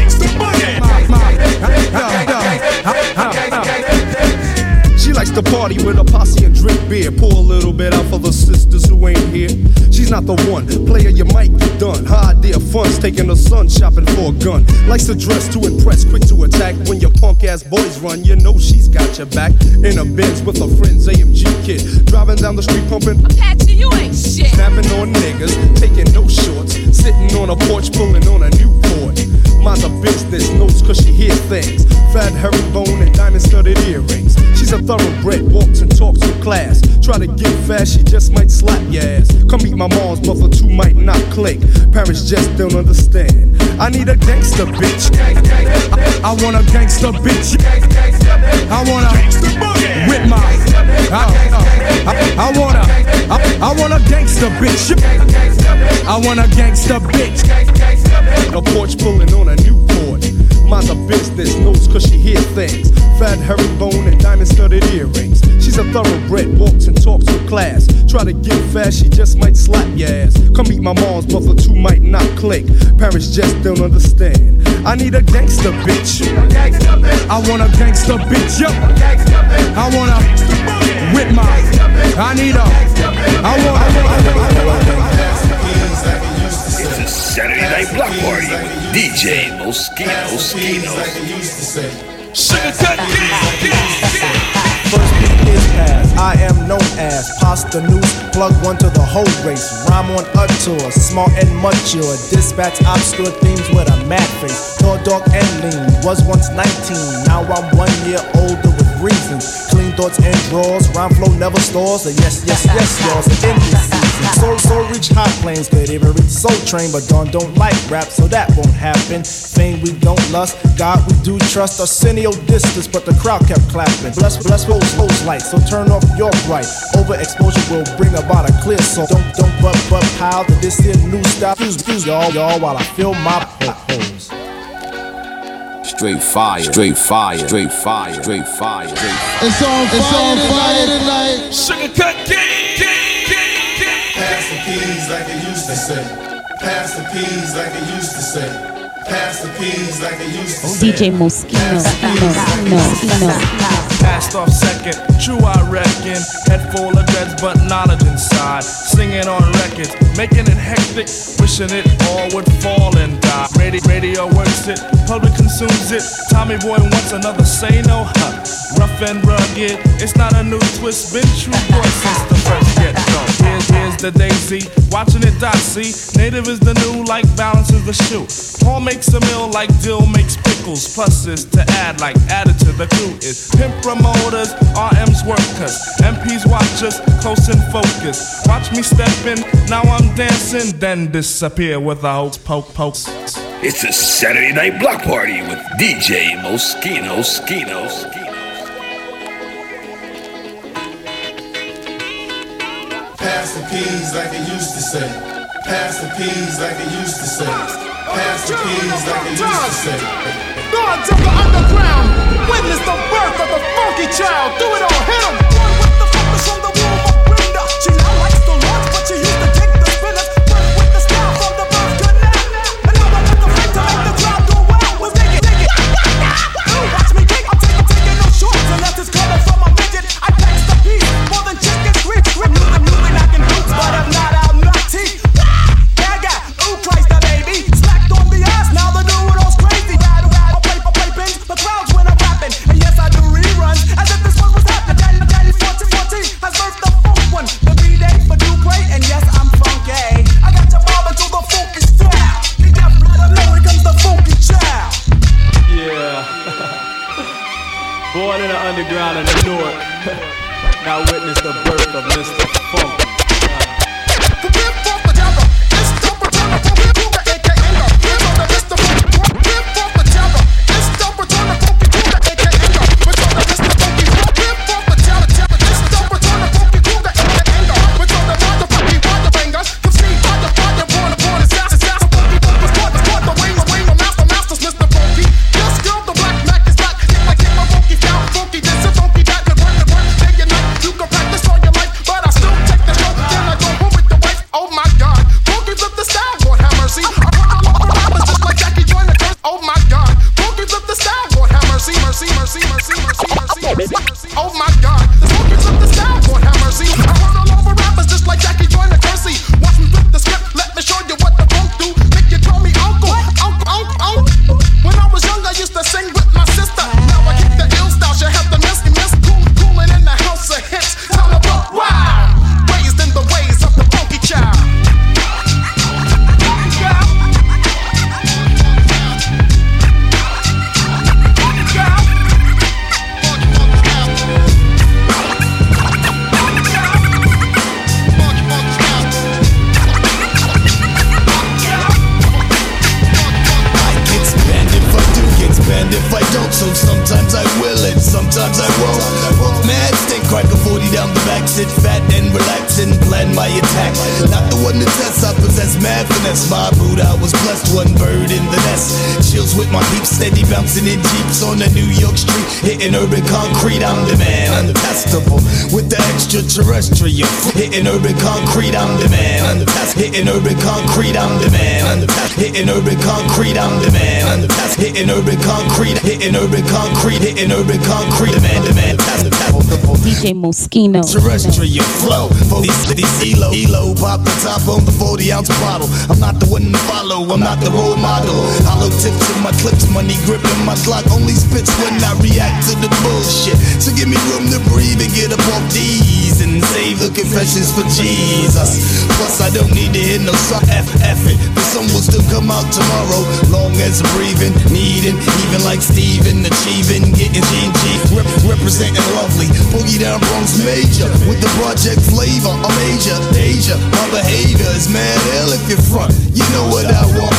She likes to party with a posse and drink beer. Pour a little bit out for the sisters who ain't here. She's not the one, player, you might get done. Her idea fun's taking her son shopping for a gun. Likes to dress to impress, quick to attack. When your punk ass boys run, you know she's got your back. In a Benz with her friends, AMG kid. Driving down the street pumping Apache, you ain't shit. Snapping on niggas, taking no shorts. Sitting on a porch, pulling on a Newport. Mind her business, knows cause she hears things. Fat herringbone and diamond-studded earrings. She's a thoroughbred, walks and talks with class. Try to get fast, she just might slap your ass. Come meet my mom's, but the two might not click. Parents just don't understand. I need a gangster bitch. I want a gangster bitch. I wanna whip my. I want a gangster bitch. I want a gangster bitch. A porch pulling on a Newport. Mind her business, knows cause she hear things. Fat herringbone and diamond-studded earrings. She's a thoroughbred, walks and talks with class. Try to get fast, she just might slap your ass. Come meet my mom's, but the two might not click. Parents just don't understand. I need a gangster bitch. I want a gangster bitch, yo. I wanna whip my. I need a. It's a Saturday Night Block Party with DJ Moschino. First beat is passed, I am known as Pasta News, plug one to the whole race. Rhyme on a tour, smart and mature. Dispatch obscure themes with a mad face. Tall, dark, and lean, was once 19. Now I'm 1 year older with reasons. Clean thoughts and draws, rhyme flow never stores. A yes, yes, yes, y'all's in this season. Soul reach high planes, could even reach Soul Train, but Dawn don't like rap, so that won't happen. Fame we don't lust, God we do trust. Arsenio distance, but the crowd kept clapping. Bless those lights, so turn off your bright. Overexposure will bring about a clear soul. Don't but pile to this here new style. Excuse y'all while I fill my holes. Straight fire, straight fire, straight fire, straight fire, straight fire. It's on fire tonight. Sugar cut gang. Pass the peas like it used to say. Pass the peas like it used to say. Pass the peas like it used to say. DJ Moschino. Passed off second, true I reckon. Head full of dreads but knowledge inside. Singing on records, making it hectic. Wishing it all would fall and die. Radio works it, public consumes it. Tommy Boy wants another say no. Rough and rugged, it's not a new twist. Been true boy since the first get go. Here's the daisy, watching it dot see. Native is the new, like balance is the shoe. Paul makes a meal like dill makes pickles. Plus is to add like added to the crew is pimp promoters, RM's workers, MPs watch us close and focus. Watch me step in, now I'm dancing, then disappear with a hoax pokes. It's a Saturday night block party with DJ Moschino. Pass the peas like it used to say. Pass the peas like it used to say. Pass the peas like it used to say. Gods of the underground, witness the birth of the funky child. Do it all, hit 'em. One with the focus from the womb of Brenda. She now likes to launch, but she used to take the spinners. Birth with the style from the birth canal. And now I got the right to make the crowd go wild. Well, dig it. Watch me kick, I'm taking no shorts unless it's coming from a midget. I pass the peas more than chicken grip. I'm moving, I can boots, but I'm not out nutty. Gaga, ooh, Christ, the baby. Slacked on the ass, now the new one all's crazy. I play pins, the crowds when I'm rapping. And yes, I do reruns, as if this one was happening. Daddy 14 has birthed the funk one. The B-Day for Dupree, and yes, I'm funky. I got your mom into the funky style. You got blood, I know here comes the funky child. Yeah. Born in the underground in the north. Now witness the birth of Mr. Funk. Oh my God, the focus of the style, Lord have mercy. I heard all over rappers just like Jackie joined the currency. Watch me flip the script, let me show you what the funk do. Make you call me uncle. When I was young, I used to sing with my sister. Now I keep the ill style, she have the miss cooling in the house of hits. Time to rock wild, raised in the ways of the funky child. And if I don't, so sometimes I will and sometimes I won't. Mad stink, crack a 40 down the back, sit fat and relax and plan my attack. Not the one to test, I possess mad finesse. My brood, I was blessed, one bird in the nest. Chills with my peeps, steady bouncing in jeeps on the New York street, hitting urban concrete. I'm the man, untestable with the extraterrestrial. Hitting urban concrete, I'm the man, untestable. Hitting urban concrete, I'm the man, untestable. Hitting urban concrete, I'm the man, untestable. Hitting urban concrete, hitting urban concrete, hitting urban concrete. The man, DJ Moschino. Terrestrial flow. For these ELO. Pop the top on the 40-ounce bottle. I'm not the one to follow. I'm not the role model. Hollow tips in my clips. Money gripping my clock. Only spits when I react to the bullshit. So give me room to breathe and get up off these and save the confessions for Jesus. Plus I don't need to hear no F it. The sun will still come out tomorrow. Long as I'm breathing, needing, even like Steven, achieving, getting G&G. Representing lovely, boogie down Bronx major. With the project flavor, I'm major, Asia. My behavior is mad hell if you're front. You know what I want.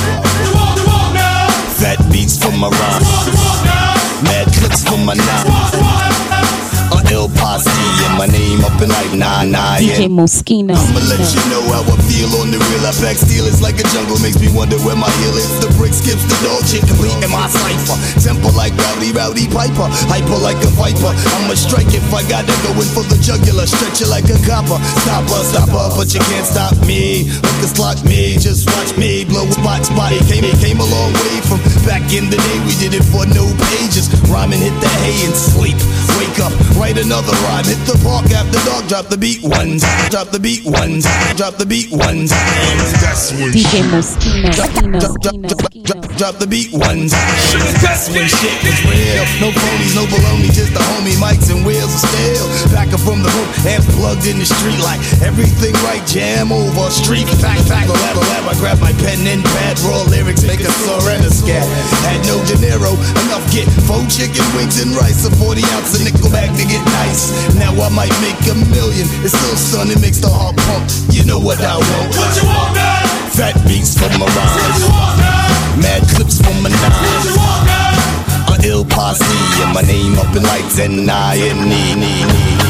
Fat beats for my rhyme. Mad clips for my nine. Ill posse and my name up in like DJ Moschino. I'ma let you know how I feel on the real. I pack steel, it's like a jungle, makes me wonder where my heel is. The brick skips the dog shit, complete in my cipher. Temple like Rowdy Piper, hyper like a viper. I'ma strike if I gotta go in for the jugular, stretch it like a copper. Stopper, but you can't stop me. Hookers lock me, just watch me blow spot. Came a long way from back in the day. We did it for no pages. Rhyming, hit the hay and sleep. Wake up, write another rhyme. Hit the park after dark. Drop the beat one time. Drop the beat one time. Drop the beat one time. That's when DJ Moschino. Drop the beat one time. That's when shit was real. No ponies, no baloney, just the homie mics and wheels of steel. Back up from the roof and plugged in the street like everything right. Jam over street. Back the lab. I grab my pen and pad. Raw lyrics, make a surrender scat. Had no dinero, enough get 4 chicken wings and rice. A 40 ounce of nickel back to get nice. Now I might make $1 million. It's still sun, it makes the heart pump. You know what I want. What you want, man? Fat beats for my rhymes. Mad clips for my nines. A ill posse and my name up in lights and I.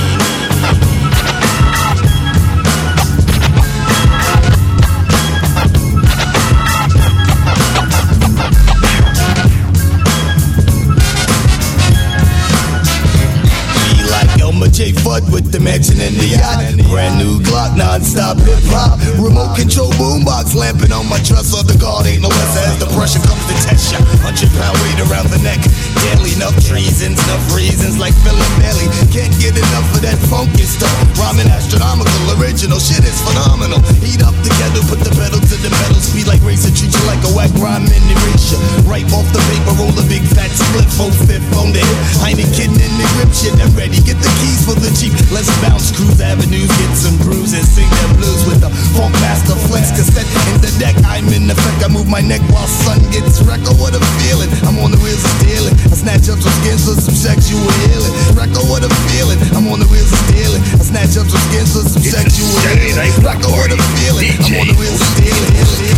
J Fudd with the mansion and the yacht. Brand new Glock, non-stop hip-hop. Remote control boombox lamping on my truss. On the guard ain't no less as the pressure comes to test ya. 100-pound weight around the neck. Daily enough treasons, enough reasons like Philip Bailey. Can't get enough of that funky stuff. Rhyming astronomical, original shit is phenomenal. Heat up the kettle, put the pedal to the metal. Speed like racing, treat you like a whack rhyme in erasure. Right off the paper, roll a big fat split. 4/5 on the hip. I ain't kidding in the grip shit. I'm ready, get the keys for the Jeep. Let's bounce, cruise avenues, get some bruises, sing them blues with the Funk Master Flex cassette in the deck. I'm in effect, I move my neck while sun gets wrecked. Oh, what a feeling, I'm on the wheels of stealing. I snatch up some skins for some sexual healing. Wreck, oh, what a feeling, I'm on the wheels of stealing. I snatch up some skins for some sexual healing. Wreck, oh, what a feeling, I'm on the wheels of stealing.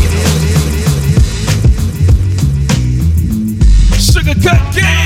Sugar Cut Gang.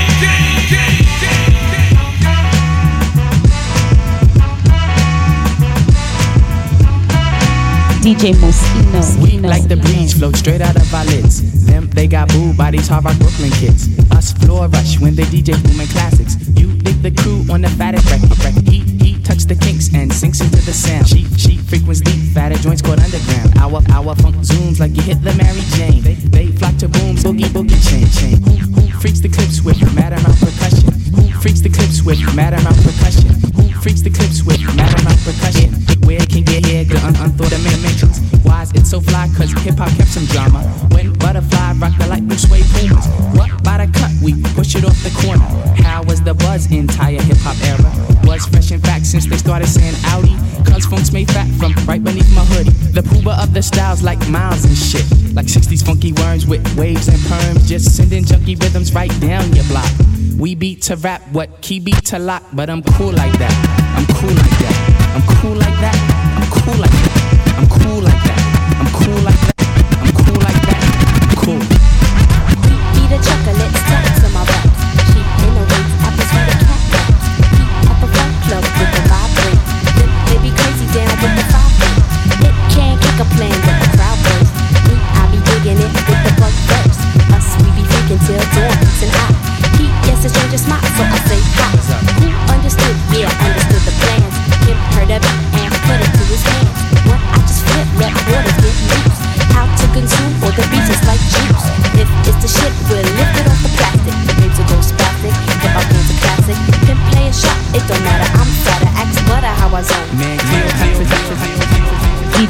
DJ Moschino. We like the breeze, float straight out of our lids. Them, they got booed by these Harvard Brooklyn kids. Us floor rush when they DJ booming classics. You dig the crew on the fattest record. He touch the kinks and sinks into the sound. She frequents deep, fatter joints caught underground. Our funk zooms like you hit the Mary Jane. They flock to booms, boogie chain. Who freaks the clips with mad amount percussion? Who freaks the clips with mad amount percussion? Who freaks the clips with mad amount percussion? Where it can get here, the unthought of dimensions. Why is it so fly? Cause hip-hop kept some drama. When Butterfly rocked the light blue suede Pumas. What by the cut? We push it off the corner. How was the buzz entire hip-hop era? Was fresh in fact since they started saying Audi. Cause funk's made fat from right beneath my hoodie. The pooba of the styles like Miles and shit. Like 60s funky worms with waves and perms. Just sending junky rhythms right down your block. We beat to rap, what key beat to lock. But I'm cool like that. I'm cool like that. I'm cool like that. I'm cool like that. I'm cool like that. I'm cool like that. I'm cool like that. I'm cool. Be the chocolate stacks on my raps. She innovates apples for the cat raps. Keep up a funk club with the vibrate. Then they be crazy down with the 5 It can't kick a plan with the crowd burst. Me, I be digging it with the bug burst. Us, we be freaking till dawn. And I keep guessing stranger smile, so I say hi. Who understood? Yeah, understood the plans. Him heard of it and put it to his hands. What I just flip, let water get loose. I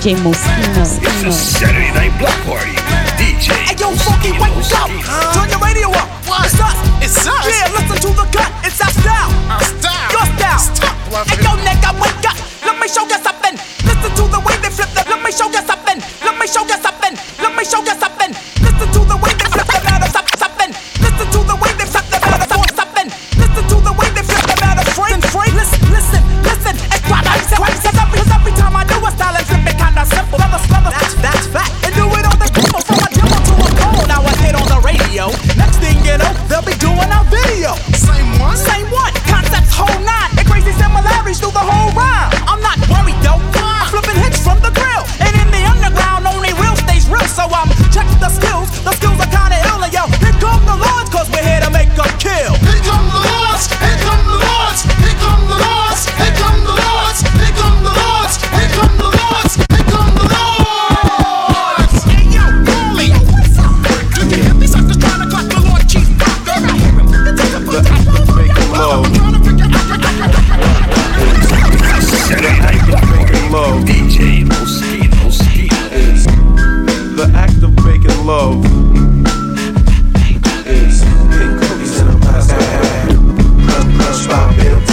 DJ Moschino. It's a Saturday night block party. DJ. Hey yo, Funky, wake up! Turn your radio up. What? It's us. It's us. Yeah, listen to the cut. It's our style. Our style. Your style. Stop bluffing. Hey yo, nigga, wake up. Let me show you something. Listen to the way they flip the. Let me show you something. Let me show you something. Let me show you something. Listen to the way they flip the matter. Something. Listen to the way they flip the matter. Something. Listen to the way they flip the matter. Straight. Listen. It's crazy. Cause every time I do a style and flip it kinda simple. That's fact. And do it on the demo from a demo to a phone. Now I hit on the radio. Next thing you know, they'll be doing our video. Same one. Concepts whole nine. And crazy similarities through the whole rhyme. I'm not worried though. I'm flipping hits from the grill. And in the underground, only real stays real. So I'm checking the skills. The skills are kinda ill. And yo, here come the lords, cause we're here to make a kill. Here come the lords. Here come the lords. Here come the lords. Here come the lords. Here come the lords. Here come the lords. Here come the lords. Hey yo, Paulie. What's up? Look at him. These suckers trying to cut the Lord Chief. They're not hearing. Saturday night block party. DJ Moschino. The act of making love is pink cookies in a plastic bag, crushed by bills.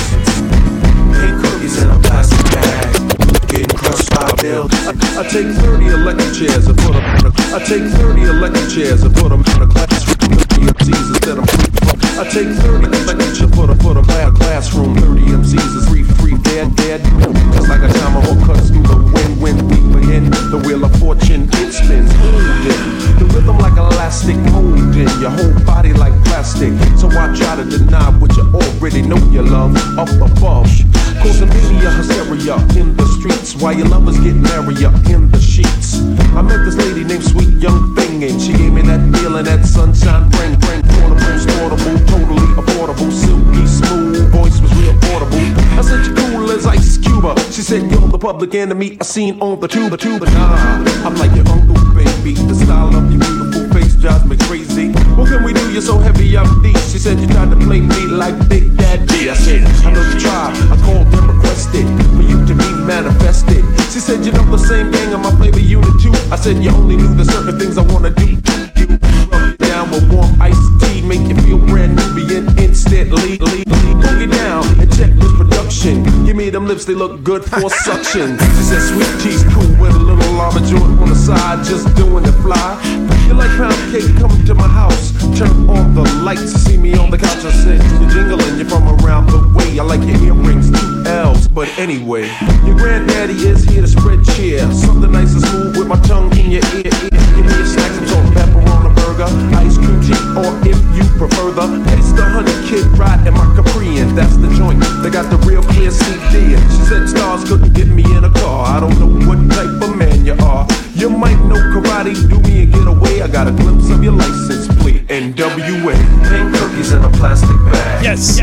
Pink cookies in a plastic bag, getting crushed by bills. I take 30 electric chairs and put them in a. I take 30 electric chairs and put them in a classroom. MCs instead of free. I take 30 electric chairs, put them in a classroom. 30 MCs is free, dead. Just like a tomahawk cuts through the wind when we begin. The wheel of fortune, it spins, holding the rhythm like elastic, molding your whole body like plastic. So I try to deny what you already know you love up above. Causing mania hysteria in the streets while your lovers get merrier in the sheets. I met this lady named Sweet Young Thing and she gave me that feeling, that sunshine bring portable, sportable, totally affordable, silky smooth, voice was real portable. I said you cool as Ice Cuba. She said you're the public enemy I seen on the tuba. Nah, I'm like your uncle, baby. The style of your beautiful face drives me crazy. What can we do? You're so heavy up deep. She said you tried to play me like Big Daddy. I said I know you tried. I called and requested for you to be manifested. She said you know the same thing on my flavor unit too. I said you only knew the certain things I wanna do. You rub me down with warm iced tea, make you feel brand Nubian instantly. Hold it down and check this production. Give me them lips, they look good for suction. She said sweet tea's cool with a little lava joint on the side, just doing it fly. You like pound cake, come to my house. Turn on the lights, see me on the couch. I said you're jingling, you're from around the way. I like your earrings, 2 L's, but anyway. Your granddaddy is here to spread cheer. Something nice and smooth with my tongue in your ear. Give me a snack, some salt and pepper on a burger, ice cream tea, or if you prefer the taste the honey kid ride in my Capri, and that's the joint. They got the real clear CD. She said stars couldn't get me in a car. I don't know what type of man you are. You might know karate, do me and get away. I got a glimpse of your license plate, NWA. Pink cookies in a plastic bag. Yes.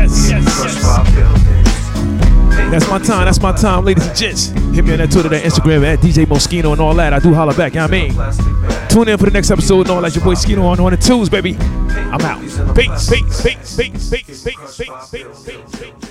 That's my time, ladies and gents. Hit me on that Twitter, that Instagram, at DJ Moschino and all that. I do holler back, you know what I mean? Tune in for the next episode and all that. Your boy Skino on 1 and 2s, baby. I'm out. Peace.